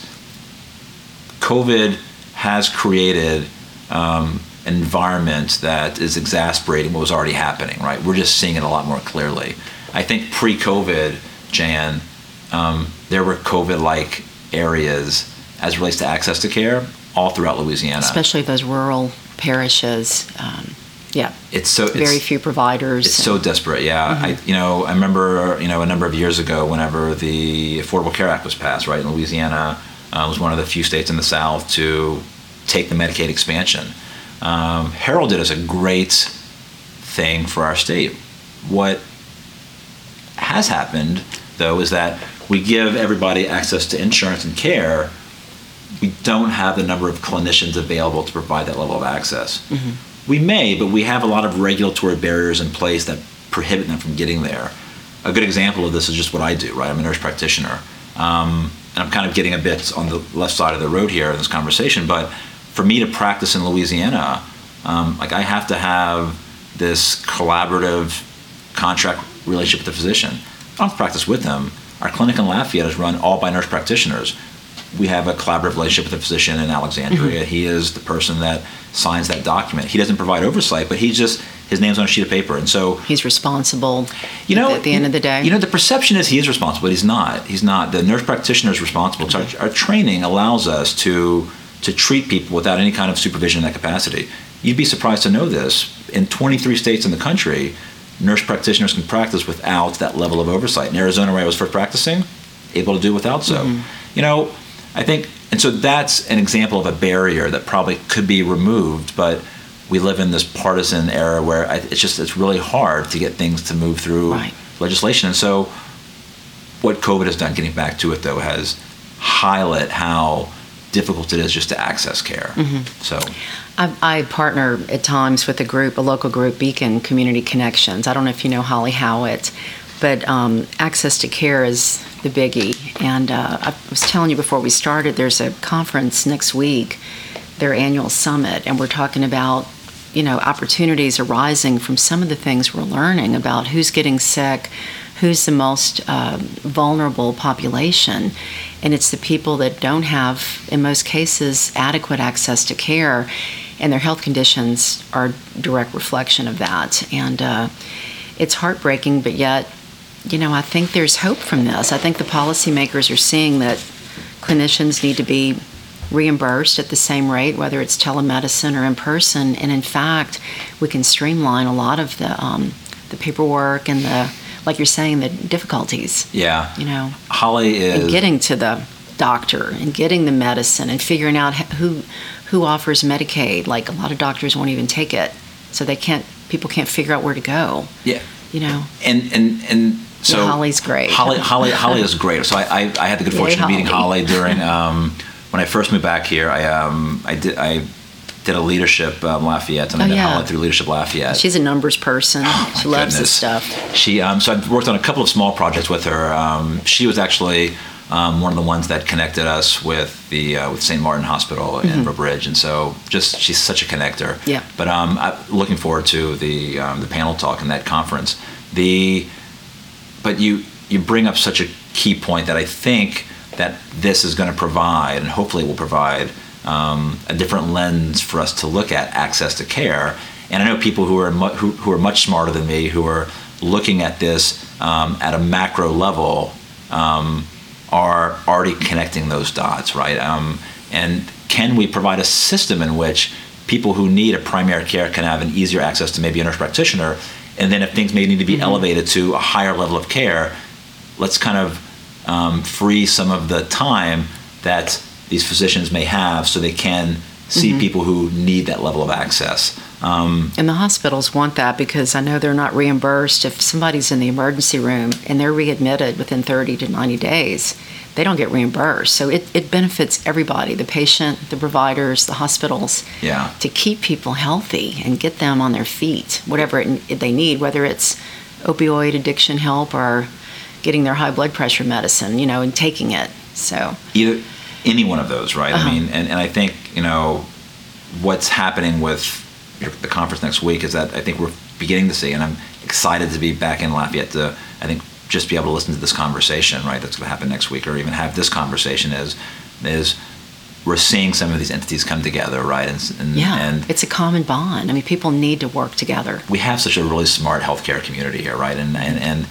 COVID has created an environment that is exasperating what was already happening, right? We're just seeing it a lot more clearly. I think pre-COVID, Jan, there were COVID-like areas as it relates to access to care all throughout Louisiana. Especially those rural parishes. It's very few providers. It's so desperate, yeah. I remember, a number of years ago whenever the Affordable Care Act was passed, right? And Louisiana was one of the few states in the South to take the Medicaid expansion. Heralded as a great thing for our state. What has happened, though, is that we give everybody access to insurance and care. We don't have the number of clinicians available to provide that level of access. We may, but we have a lot of regulatory barriers in place that prohibit them from getting there. A good example of this is just what I do, right? I'm a nurse practitioner. And I'm kind of getting a bit on the left side of the road here in this conversation, but for me to practice in Louisiana, I have to have this collaborative contract relationship with the physician. I don't have to practice with them. Our clinic in Lafayette is run all by nurse practitioners. We have a collaborative relationship with the physician in Alexandria. He is the person that signs that document. He doesn't provide oversight, but he's his name's on a sheet of paper. And so he's responsible, at the end of the day. The perception is he is responsible, but he's not. He's not. The nurse practitioner is responsible. So our training allows us to treat people without any kind of supervision in that capacity. You'd be surprised to know this. In 23 states in the country, nurse practitioners can practice without that level of oversight. In Arizona, where I was first practicing, able to do without so. I think, and so that's an example of a barrier that probably could be removed, but we live in this partisan era where it's really hard to get things to move through legislation. And so what COVID has done, getting back to it though, has highlighted how difficult it is just to access care. So I partner at times with a local group, Beacon Community Connections. I don't know if you know Holly Howitt, but access to care is the biggie. And I was telling you before we started, there's a conference next week, their annual summit, and we're talking about opportunities arising from some of the things we're learning about who's getting sick, who's the most vulnerable population. And it's the people that don't have, in most cases, adequate access to care, and their health conditions are a direct reflection of that. And it's heartbreaking, but yet, I think there's hope from this. I think the policymakers are seeing that clinicians need to be reimbursed at the same rate, whether it's telemedicine or in person. And in fact, we can streamline a lot of the paperwork and like you're saying, the difficulties. Yeah. Holly is... And getting to the doctor and getting the medicine and figuring out who offers Medicaid. Like, a lot of doctors won't even take it. So people can't figure out where to go. Yeah. And so Holly's great. Holly is great. So I had the good fortune of meeting Holly during when I first moved back here. I did a leadership Lafayette, and I met Holly through Leadership Lafayette. She's a numbers person. She loves this stuff. So I've worked on a couple of small projects with her. She was actually one of the ones that connected us with with St. Martin Hospital in River Ridge, and so she's such a connector. Yeah. But I'm looking forward to the panel talk in that conference. But you bring up such a key point that I think that this is going to provide, and hopefully will provide, a different lens for us to look at access to care. And I know people who are much smarter than me, who are looking at this at a macro level, are already connecting those dots, right? And can we provide a system in which people who need a primary care can have an easier access to maybe a nurse practitioner, and then if things may need to be elevated to a higher level of care, let's kind of free some of the time that these physicians may have so they can see people who need that level of access. And the hospitals want that, because I know they're not reimbursed. If somebody's in the emergency room and they're readmitted within 30 to 90 days, they don't get reimbursed. So it benefits everybody, the patient, the providers, the hospitals, to keep people healthy and get them on their feet, whatever they need, whether it's opioid addiction help or getting their high blood pressure medicine, and taking it. So either any one of those, right? I mean, and I think, what's happening with the conference next week is that I think we're beginning to see, and I'm excited to be back in Lafayette to, I think, just be able to listen to this conversation, right, that's going to happen next week, or even have this conversation is we're seeing some of these entities come together, right? And it's a common bond. I mean, people need to work together. We have such a really smart healthcare community here, right? And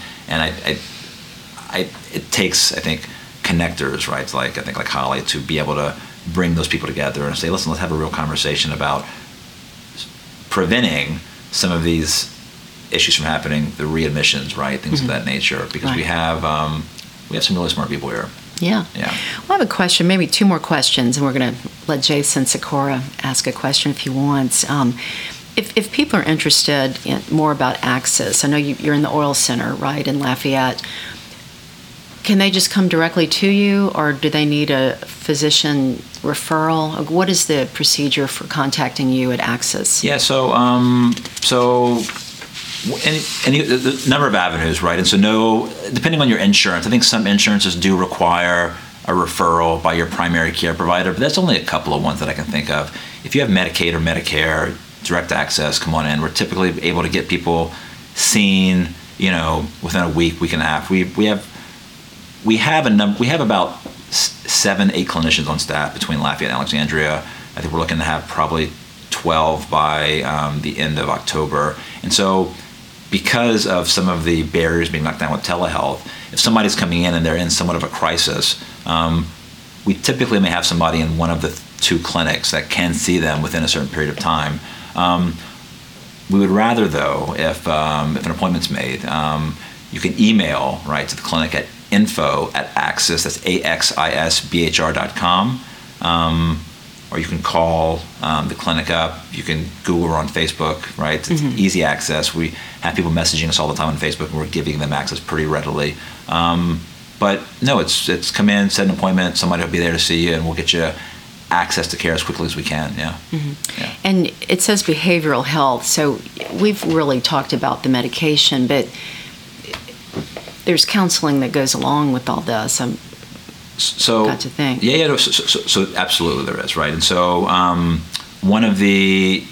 it takes, I think, connectors, right? Like Holly, to be able to bring those people together and say, listen, let's have a real conversation about preventing some of these issues from happening, the readmissions, right, things of that nature, because we have some really smart people here. Yeah. Well, I have a question, maybe two more questions, and we're going to let Jason Sikora ask a question if he wants. If people are interested in more about access, I know you're in the Oil Center, right, in Lafayette. Can they just come directly to you, or do they need a physician referral? What is the procedure for contacting you at Access? Yeah, so the number of avenues, right? And so depending on your insurance, I think some insurances do require a referral by your primary care provider, but that's only a couple of ones that I can think of. If you have Medicaid or Medicare, direct access, come on in. We're typically able to get people seen, within a week and a half. We have about 7-8 clinicians on staff between Lafayette and Alexandria. I think we're looking to have probably 12 by the end of October. And so because of some of the barriers being knocked down with telehealth, if somebody's coming in and they're in somewhat of a crisis, we typically may have somebody in one of the 2 clinics that can see them within a certain period of time. We would rather, though, if an appointment's made, you can email right to the clinic at info@axis, that's AXISBHR.com, or you can call the clinic up. You can Google or on Facebook, right? It's easy access. We have people messaging us all the time on Facebook, and we're giving them access pretty readily. But no, it's come in, set an appointment. Somebody will be there to see you, and we'll get you access to care as quickly as we can. Yeah. Yeah. And it says behavioral health, so we've really talked about the medication, but there's counseling that goes along with all this. So got to think. Yeah. No, so absolutely there is, right? And so one of the,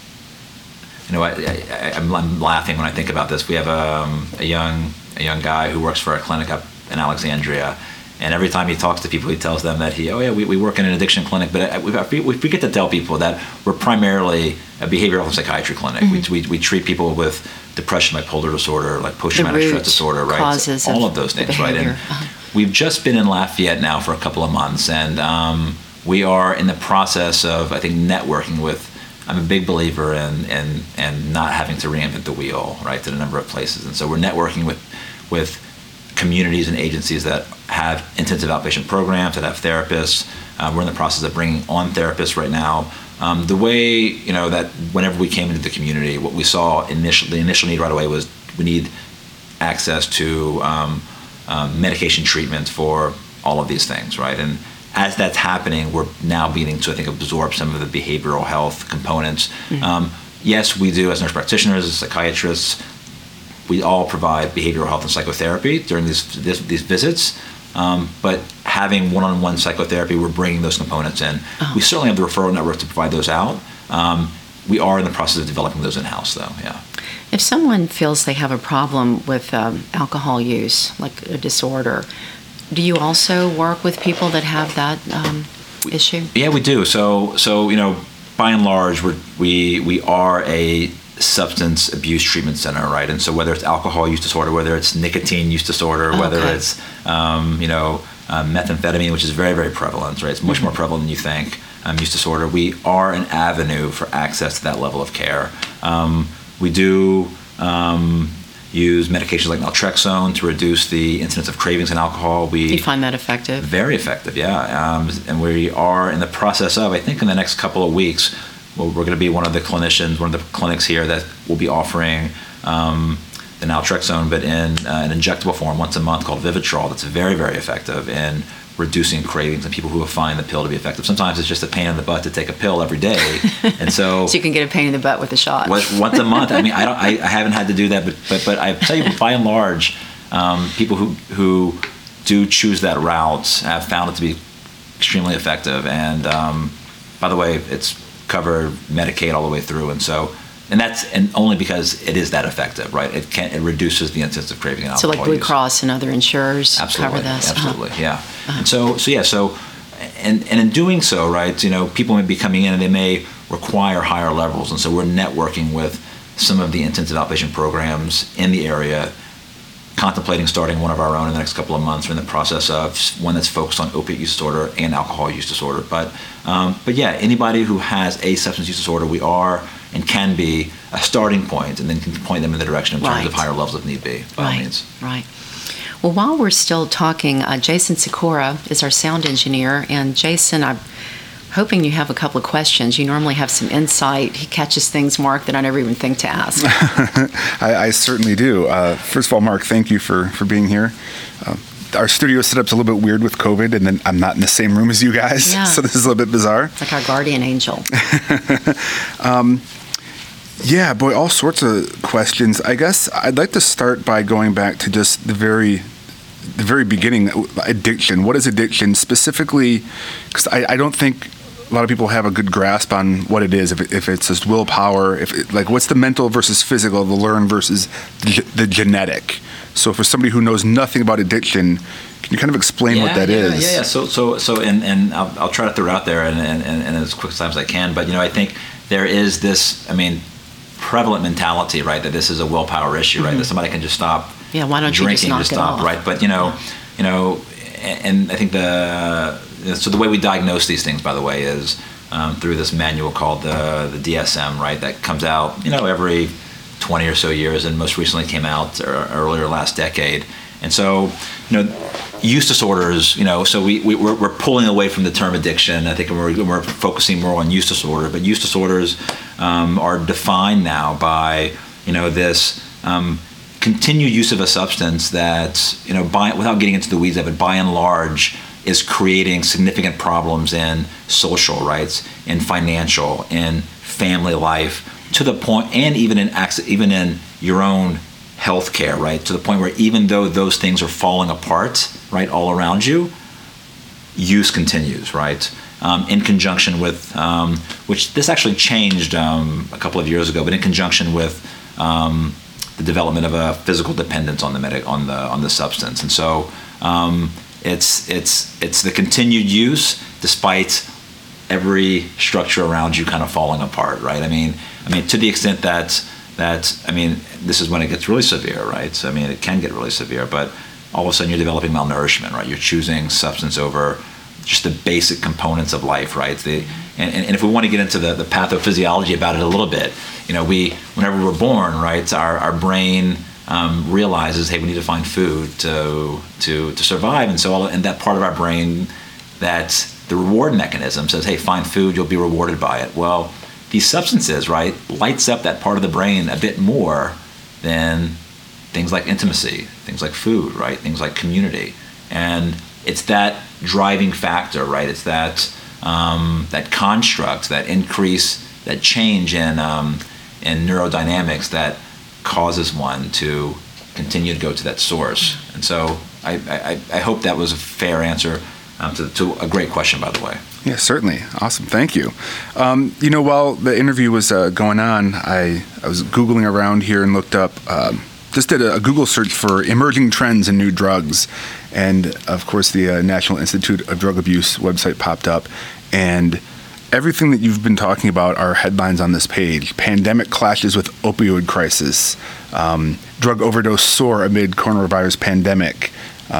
I'm laughing when I think about this. We have a young guy who works for a clinic up in Alexandria, and every time he talks to people, he tells them that we work in an addiction clinic, but we forget to tell people that we're primarily a behavioral psychiatry clinic. We treat people with depression, bipolar disorder, like post-traumatic stress disorder, right? Causes all of those things, right? And we've just been in Lafayette now for a couple of months, and we are in the process of, I think, networking with. I'm a big believer in not having to reinvent the wheel, right, to a number of places, and so we're networking with communities and agencies that have intensive outpatient programs, that have therapists. We're in the process of bringing on therapists right now. The way, that whenever we came into the community, what we saw the initial need right away was we need access to medication treatment for all of these things, right? And as that's happening, we're now beginning to, I think, absorb some of the behavioral health components. Yes, we do as nurse practitioners, as psychiatrists. We all provide behavioral health and psychotherapy during these visits, but having one-on-one psychotherapy, we're bringing those components in. We certainly have the referral network to provide those out. We are in the process of developing those in-house, though, yeah. If someone feels they have a problem with alcohol use, like a disorder, do you also work with people that have that issue? Yeah, we do. So by and large, we are a substance abuse treatment center, right? And so whether it's alcohol use disorder, whether it's nicotine use disorder, whether it's methamphetamine, which is very, very prevalent, right? It's much more prevalent than you think. Use disorder, we are an avenue for access to that level of care. We do use medications like naltrexone to reduce the incidence of cravings in alcohol. Do you find that effective? Very effective, yeah. And we are in the process of, I think in the next couple of weeks, we're going to be one of the clinicians, one of the clinics here that will be offering the naltrexone, but in an injectable form once a month called Vivitrol. That's very, very effective in reducing cravings in people who find the pill to be effective. Sometimes it's just a pain in the butt to take a pill every day, and so so you can get a pain in the butt with a shot. Once a month. I mean, I haven't had to do that, but I tell you, by and large, people who do choose that route have found it to be extremely effective. And by the way, it's covered Medicaid all the way through, and only because it is that effective, right? It reduces the incidence of craving and alcohol use. So like Blue use. Cross and other insurers Absolutely, cover this? Absolutely, yeah. And and in doing so, right, people may be coming in and they may require higher levels, and so we're networking with some of the intensive outpatient programs in the area, contemplating starting one of our own in the next couple of months. We're in the process of one that's focused on opiate use disorder and alcohol use disorder. But yeah, anybody who has a substance use disorder, we are and can be a starting point, and then can point them in the direction in terms of higher levels if need be, by all means. Right. Well, while we're still talking, Jason Sikora is our sound engineer. And Jason, I'm hoping you have a couple of questions. You normally have some insight. He catches things, Mark, that I never even think to ask. I certainly do. First of all, Mark, thank you for being here. Our studio setup's a little bit weird with COVID, and then I'm not in the same room as you guys, so this is a little bit bizarre. It's like our guardian angel. Yeah, boy, all sorts of questions. I guess I'd like to start by going back to just the very beginning, addiction. What is addiction specifically? Because I don't think a lot of people have a good grasp on what it is. If it's just willpower, what's the mental versus physical, the learned versus the genetic. So for somebody who knows nothing about addiction, can you kind of explain what that is? Yeah. So, and I'll try to throw it out there and as quick as I can. But I think there is this, prevalent mentality, right, that this is a willpower issue, right, that somebody can just stop Yeah, why don't you drinking, just knock it off? right? But and I think so the way we diagnose these things, by the way, is through this manual called the DSM, right? That comes out, every 20 or so years, and most recently came out earlier last decade. And so, use disorders, so we're pulling away from the term addiction. I think we're focusing more on use disorder, but use disorders are defined now by, this continued use of a substance that, without getting into the weeds of it, by and large, is creating significant problems in social rights, in financial, in family life, to the point, and even in your own healthcare, right? To the point where even though those things are falling apart, right, all around you, use continues, right? In conjunction with, which this actually changed a couple of years ago, but in conjunction with the development of a physical dependence on the substance, and so it's the continued use despite every structure around you kind of falling apart, right? I mean, to the extent that this is when it gets really severe, right? So, it can get really severe, but all of a sudden you're developing malnourishment, right? You're choosing substance over just the basic components of life, right? And if we want to get into the pathophysiology about it a little bit, whenever we're born, right, our brain realizes, hey, we need to find food to survive, and so and that part of our brain, that the reward mechanism says, hey, find food, you'll be rewarded by it. Well, these substances, right, lights up that part of the brain a bit more than things like intimacy, things like food, right, things like community. And it's that driving factor, right? It's that that construct, that increase, that change in neurodynamics that causes one to continue to go to that source. And so I hope that was a fair answer to a great question, by the way. Yeah, certainly. Awesome. Thank you. While the interview was going on, I was Googling around here and looked up, just did a Google search for emerging trends in new drugs. And, of course, the National Institute of Drug Abuse website popped up. And everything that you've been talking about are headlines on this page. Pandemic clashes with opioid crisis. Drug overdose soar amid coronavirus pandemic.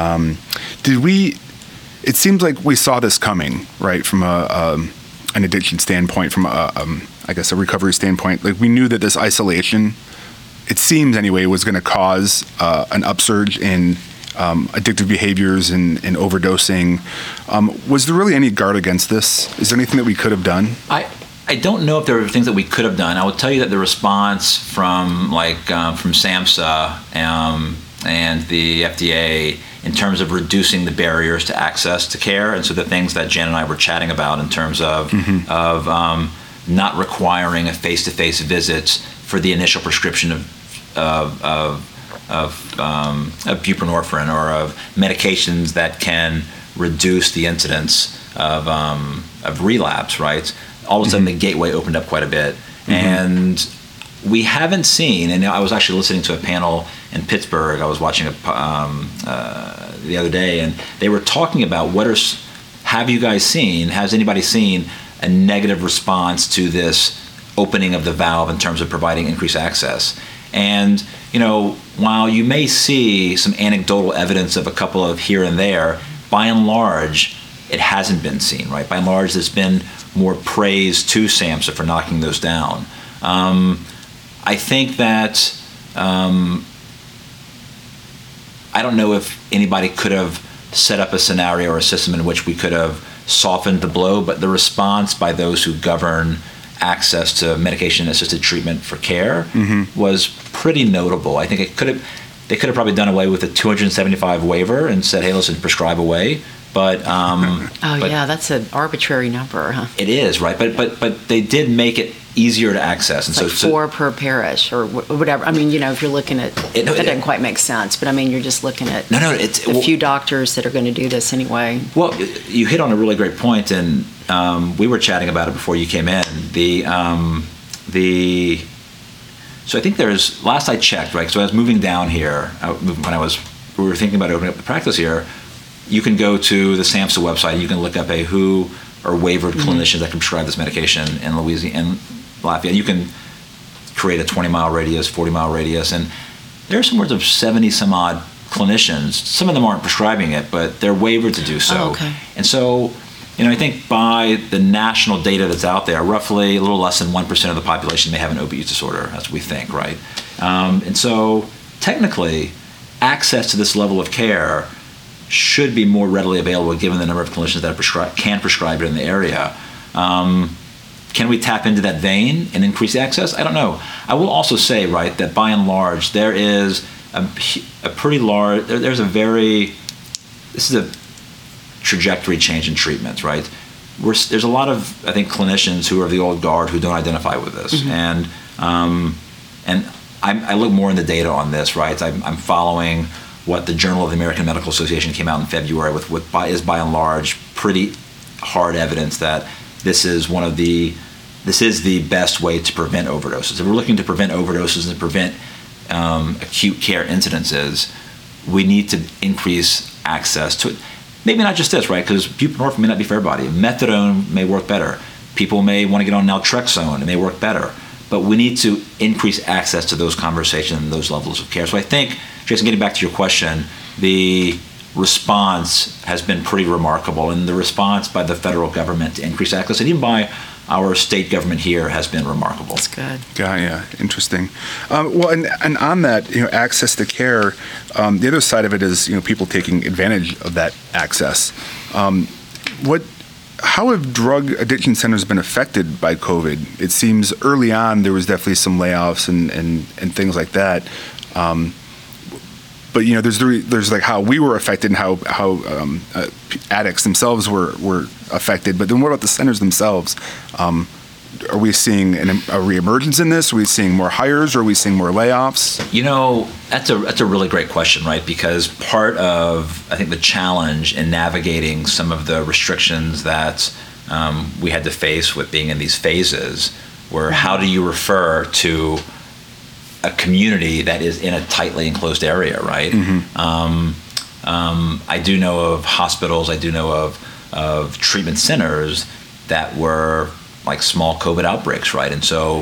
It seems like we saw this coming, right, from an addiction standpoint, from a recovery standpoint. Like, we knew that this isolation, it seems anyway, was going to cause an upsurge in addictive behaviors and overdosing. Was there really any guard against this? Is there anything that we could have done? I don't know if there were things that we could have done. I will tell you that the response from SAMHSA and the FDA in terms of reducing the barriers to access to care, and so the things that Jan and I were chatting about in terms of not requiring a face-to-face visit for the initial prescription of buprenorphine or of medications that can reduce the incidence of relapse, right? All of a sudden the gateway opened up quite a bit. And we haven't seen, and I was actually listening to a panel in Pittsburgh, I was watching the other day, and they were talking about has anybody seen a negative response to this opening of the valve in terms of providing increased access? And, while you may see some anecdotal evidence of a couple of here and there, by and large, it hasn't been seen, right? By and large, there's been more praise to SAMHSA for knocking those down. I think that I don't know if anybody could have set up a scenario or a system in which we could have softened the blow, but the response by those who govern access to medication-assisted treatment for care was pretty notable. I think they could have probably done away with the 275 waiver and said, hey, listen, prescribe away. But that's an arbitrary number, huh? It is, right? But they did make it easier to access, and it's like 4 per parish or whatever. If you're looking at that doesn't quite make sense. But you're just looking at a few doctors that are going to do this anyway. Well, you hit on a really great point, and we were chatting about it before you came in. So I think there's, last I checked, right? So I was moving down here we were thinking about opening up the practice here. You can go to the SAMHSA website. You can look up who are waivered clinicians that can prescribe this medication in Louisiana. Lafayette. You can create a 20-mile radius, 40-mile radius, and there are somewhere of 70 some odd clinicians. Some of them aren't prescribing it, but they're waivered to do so. Oh, okay. And so, I think by the national data that's out there, roughly a little less than 1% of the population may have an opiate use disorder. That's what we think, right? And so, technically, access to this level of care should be more readily available given the number of clinicians that can prescribe it in the area. Can we tap into that vein and increase access? I don't know. I will also say, right, that by and large, there is a pretty large, this is a trajectory change in treatments, right? There's a lot of, I think, clinicians who are the old guard who don't identify with this. Mm-hmm. And I look more in the data on this, right? I'm following what the Journal of the American Medical Association came out in February with is by and large pretty hard evidence that this is the best way to prevent overdoses. If we're looking to prevent overdoses and prevent acute care incidences, we need to increase access to it. Maybe not just this, right? Because buprenorphine may not be for everybody. Methadone may work better. People may want to get on naltrexone. It may work better. But we need to increase access to those conversations and those levels of care. So I think, Jason, getting back to your question, the response has been pretty remarkable. And the response by the federal government to increase access, and even by our state government here, has been remarkable. That's good. Yeah, interesting. Well, and on that, access to care, the other side of it is, people taking advantage of that access. How have drug addiction centers been affected by COVID? It seems early on there was definitely some layoffs and things like that. But there's like how we were affected and how addicts themselves were affected. But then what about the centers themselves? Are we seeing a reemergence in this? Are we seeing more hires? Or are we seeing more layoffs? That's a really great question, right? Because part of, I think, the challenge in navigating some of the restrictions that we had to face with being in these phases were how do you refer to a community that is in a tightly enclosed area, right? Mm-hmm. I do know of hospitals, I do know of treatment centers that were like small COVID outbreaks, right? And so,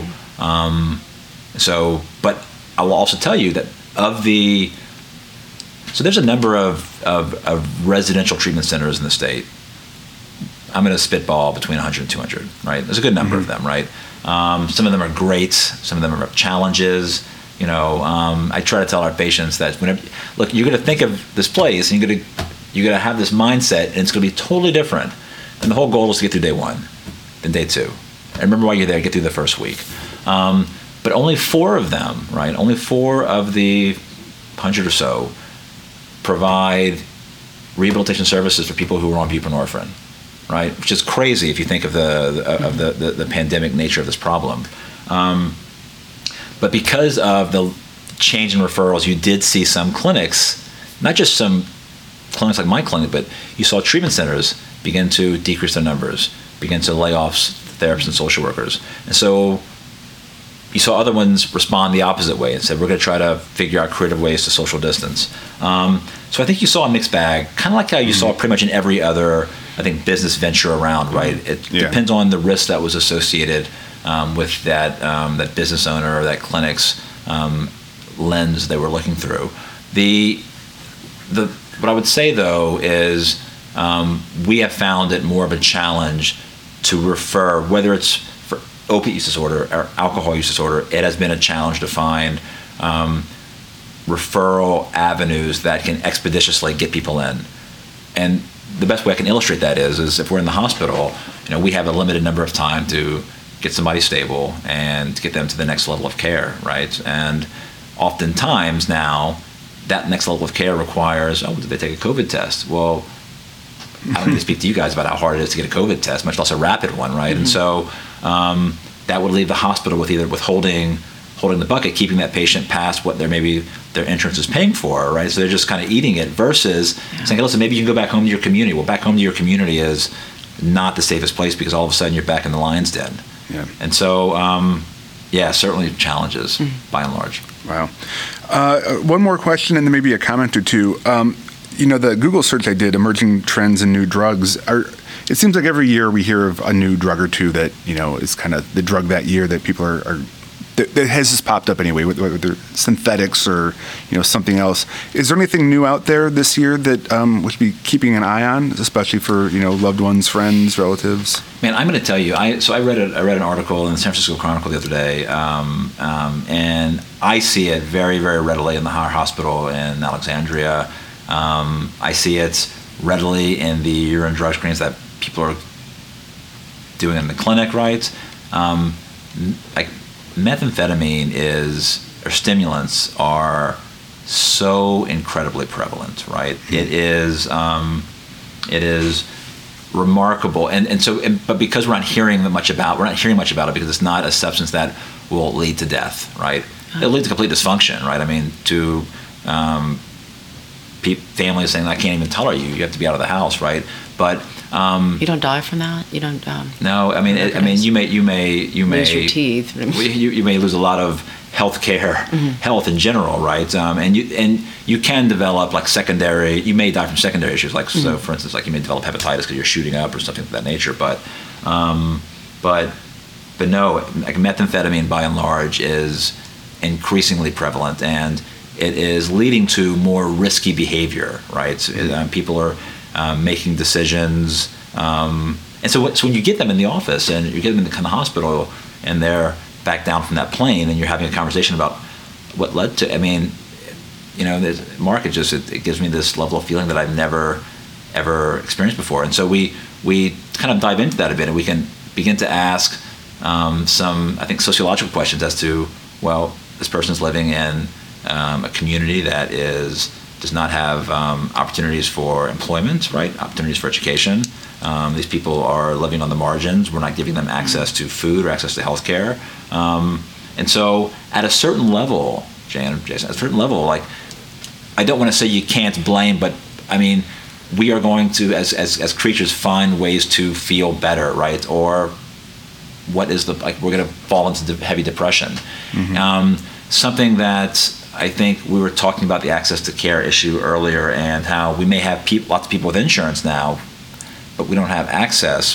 but I will also tell you that there's a number of residential treatment centers in the state. I'm going to spitball between 100 and 200, right? There's a good number of them, right? Some of them are great. Some of them are challenges. I try to tell our patients that look, you're going to think of this place and you're going to have this mindset, and it's going to be totally different. And the whole goal is to get through day one, then day two. And remember why you're there, get through the first week. But only 4 of them, right? Only 4 of the 100 or so provide rehabilitation services for people who are on buprenorphine, right? Which is crazy if you think of the pandemic nature of this problem. But because of the change in referrals, you did see some clinics, not just some clinics like my clinic, but you saw treatment centers begin to decrease their numbers, begin to lay off therapists and social workers. And so you saw other ones respond the opposite way and said, we're going to try to figure out creative ways to social distance. So I think you saw a mixed bag, kind of like how you saw pretty much in every other, I think, business venture around, right? It depends on the risk that was associated with that business owner or that clinic's lens they were looking through. What I would say, though, is we have found it more of a challenge to refer, whether it's for opiate use disorder or alcohol use disorder, it has been a challenge to find referral avenues that can expeditiously get people in. And the best way I can illustrate that is if we're in the hospital, we have a limited number of time to get somebody stable and get them to the next level of care, right? And oftentimes now, that next level of care requires, did they take a COVID test? Well, I don't need to speak to you guys about how hard it is to get a COVID test, much less a rapid one, right? Mm-hmm. And so that would leave the hospital with either holding the bucket, keeping that patient past what their insurance is paying for, right? So they're just kind of eating it versus saying, hey, listen, maybe you can go back home to your community. Well, back home to your community is not the safest place because all of a sudden you're back in the lion's den. Yeah. And so, certainly challenges by and large. Wow. One more question and then maybe a comment or two. The Google search I did, emerging trends in new drugs, it seems like every year we hear of a new drug or two that, is kind of the drug that year that people are that has just popped up anyway, whether they're synthetics or, something else. Is there anything new out there this year that we should be keeping an eye on, especially for, loved ones, friends, relatives? Man, I'm going to tell you. I read an article in the San Francisco Chronicle the other day, and I see it very, very readily in the Higher Hospital in Alexandria. I see it readily in the urine drug screens that people are doing in the clinic, right? Like methamphetamine or stimulants are so incredibly prevalent, right? It is remarkable, but because we're not hearing much about it because it's not a substance that will lead to death, right? It'll lead to complete dysfunction, right? I mean, to families saying, I can't even tolerate you. You have to be out of the house, right? But you don't die from that. You don't. No, I mean, you may lose your teeth. You may lose a lot of health in general, right? And you can develop like secondary. You may die from secondary issues, like so. For instance, like you may develop hepatitis because you're shooting up or something of that nature. But no, like methamphetamine by and large is increasingly prevalent, and it is leading to more risky behavior, right? So, people are making decisions, and so when you get them in the office and you get them in the kind of hospital, and they're back down from that plane, and you're having a conversation about what led to. I mean, Mark, it gives me this level of feeling that I've never ever experienced before, and so we kind of dive into that a bit, and we can begin to ask some, I think, sociological questions as to, well, this person's living in a community that does not have opportunities for employment, right? Opportunities for education. These people are living on the margins. We're not giving them access to food or access to healthcare. And so at a certain level, Jason, at a certain level, like, I don't want to say you can't blame, but I mean, we are going to, as creatures, find ways to feel better, right? Or we're going to fall into heavy depression. Something that I think we were talking about, the access to care issue earlier, and how we may have lots of people with insurance now, but we don't have access.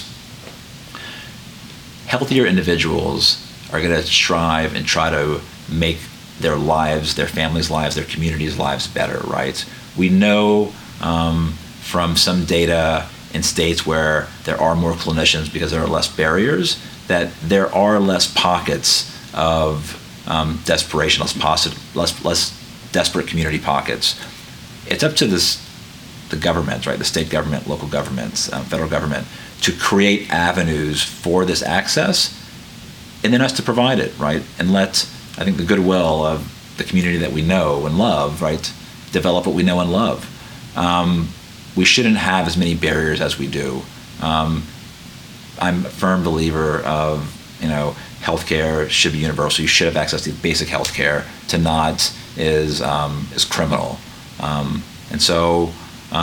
Healthier individuals are going to strive and try to make their lives, their families' lives, their communities' lives better, right? We know from some data in states where there are more clinicians because there are less barriers, that there are less pockets of desperation, less desperate community pockets. It's up to the government, right? The state government, local governments, federal government, to create avenues for this access, and then us to provide it, right? And let, I think, the goodwill of the community that we know and love, right, develop what we know and love. We shouldn't have as many barriers as we do. I'm a firm believer of, healthcare should be universal. You should have access to basic healthcare. To not is criminal. And so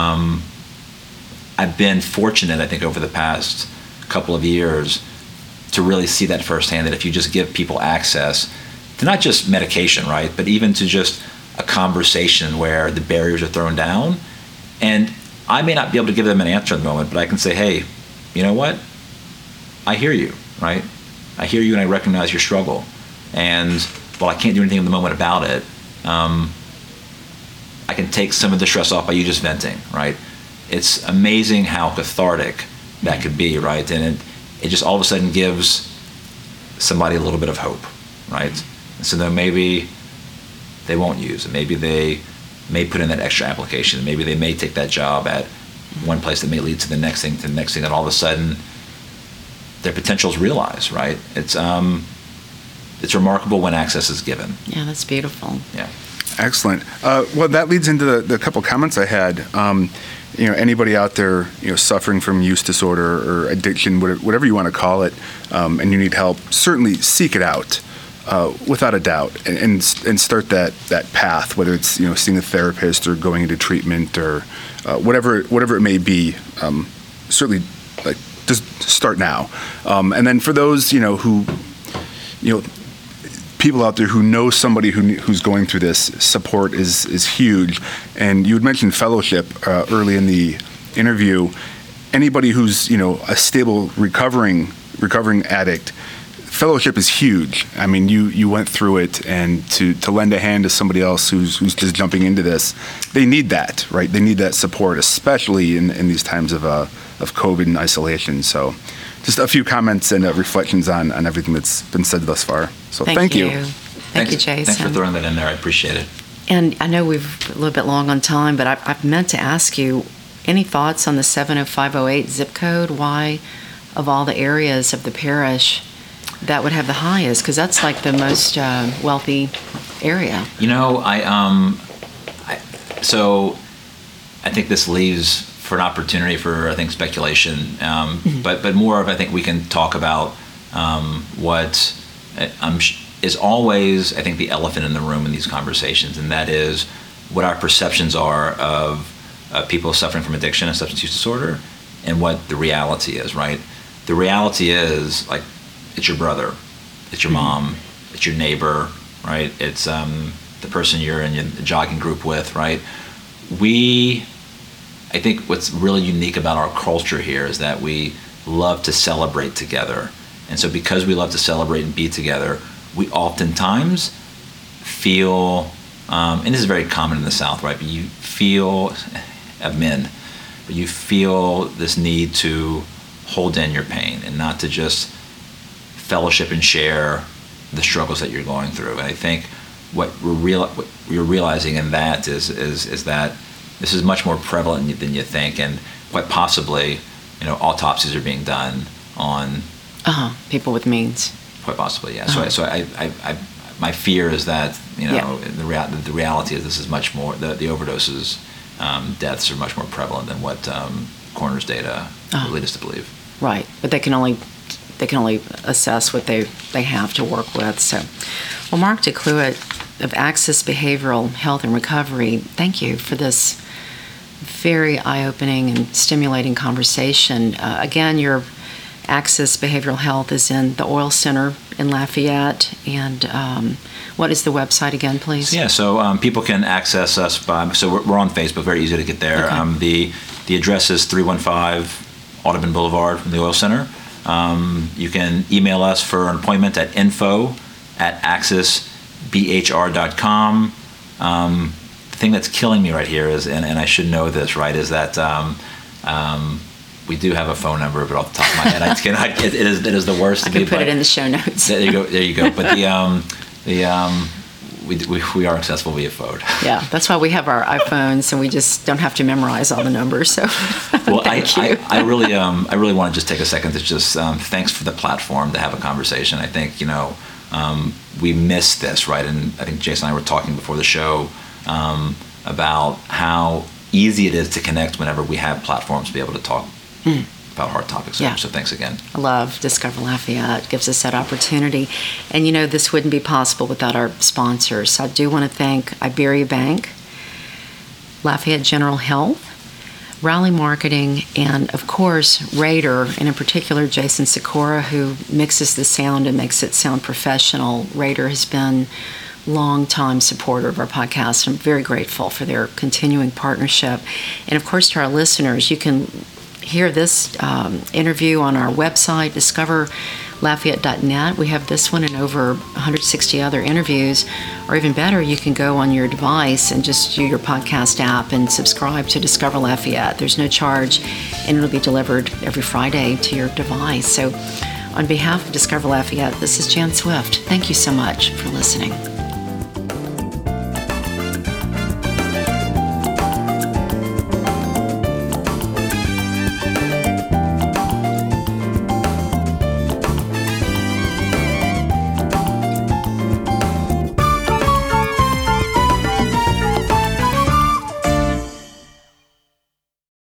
I've been fortunate, I think, over the past couple of years to really see that firsthand, that if you just give people access to not just medication, right, but even to just a conversation where the barriers are thrown down, and I may not be able to give them an answer in the moment, but I can say, hey, you know what? I hear you, right? I hear you and I recognize your struggle. And while I can't do anything in the moment about it, I can take some of the stress off by you just venting, right? It's amazing how cathartic that could be, right? And it just all of a sudden gives somebody a little bit of hope, right? And so then maybe they won't use it. Maybe they may put in that extra application. Maybe they may take that job at one place that may lead to the next thing, and all of a sudden their potential is realized, right? It's remarkable when access is given. Yeah, that's beautiful. Yeah. Excellent. Well, that leads into the couple comments I had. Anybody out there, suffering from use disorder or addiction, whatever you want to call it, and you need help, certainly seek it out, without a doubt, and start that path, whether it's seeing a therapist or going into treatment or whatever it may be. Certainly, just start now, and then for those who people out there who know somebody who's going through this, support is huge. And you had mentioned fellowship early in the interview. anybody who's, a stable recovering addict, fellowship is huge. I mean, you went through it, and to lend a hand to somebody else who's just jumping into this, they need that, right? They need that support, especially in these times of COVID and isolation. So just a few comments and reflections on everything that's been said thus far. So thank you. Thank you, Jason. Thanks for throwing that in there. I appreciate it. And I know we're a little bit long on time, but I've meant to ask you, any thoughts on the 70508 zip code? Why, of all the areas of the parish, that would have the highest? Because that's like the most wealthy area. So I think this leaves for an opportunity for, I think, speculation. But more of, I think we can talk about what is always, I think, the elephant in the room in these conversations, and that is what our perceptions are of people suffering from addiction and substance use disorder, and what the reality is, right? The reality is, like, it's your brother, it's your mom, it's your neighbor, right? It's the person you're in your jogging group with, right? I think what's really unique about our culture here is that we love to celebrate together. And so because we love to celebrate and be together, we oftentimes feel, and this is very common in the South, right? But you feel, of men, but you feel this need to hold in your pain and not to just fellowship and share the struggles that you're going through. And I think what you're realizing in that is that this is much more prevalent than you think, and quite possibly, autopsies are being done on people with means. Quite possibly, yeah. So I my fear is that the reality is this is much more, the overdoses, deaths are much more prevalent than what coroner's data lead us to believe. Right, but they can only assess what they have to work with. So, well, Mark DeCluett of Access Behavioral Health and Recovery, thank you for this very eye-opening and stimulating conversation. Again, your Access Behavioral Health is in the Oil Center in Lafayette, and what is the website again, please? So people can access us so we're on Facebook, very easy to get there. Okay. The address is 315 Audubon Boulevard from the Oil Center. You can email us for an appointment at info@accessbhr.com. The thing that's killing me right here is, and I should know this, right, is that we do have a phone number, but off the top of my head, it is the worst. I can put it in the show notes. There you go. But we are accessible via phone. Yeah, that's why we have our iPhones, and we just don't have to memorize all the numbers. So, well, thank you. I really want to just take a second to just thanks for the platform to have a conversation. I think we miss this, right? And I think Jason and I were talking before the show about how easy it is to connect whenever we have platforms to be able to talk about hard topics. Yeah. So thanks again. I love Discover Lafayette. It gives us that opportunity. And this wouldn't be possible without our sponsors. So I do want to thank Iberia Bank, Lafayette General Health, Raleigh Marketing, and of course Raider, and in particular Jason Sikora, who mixes the sound and makes it sound professional. Raider has been a long-time supporter of our podcast. I'm very grateful for their continuing partnership. And of course, to our listeners, you can hear this interview on our website, discoverlafayette.net. We have this one and over 160 other interviews. Or even better, you can go on your device and just do your podcast app and subscribe to Discover Lafayette. There's no charge, and it'll be delivered every Friday to your device. So on behalf of Discover Lafayette, this is Jan Swift. Thank you so much for listening.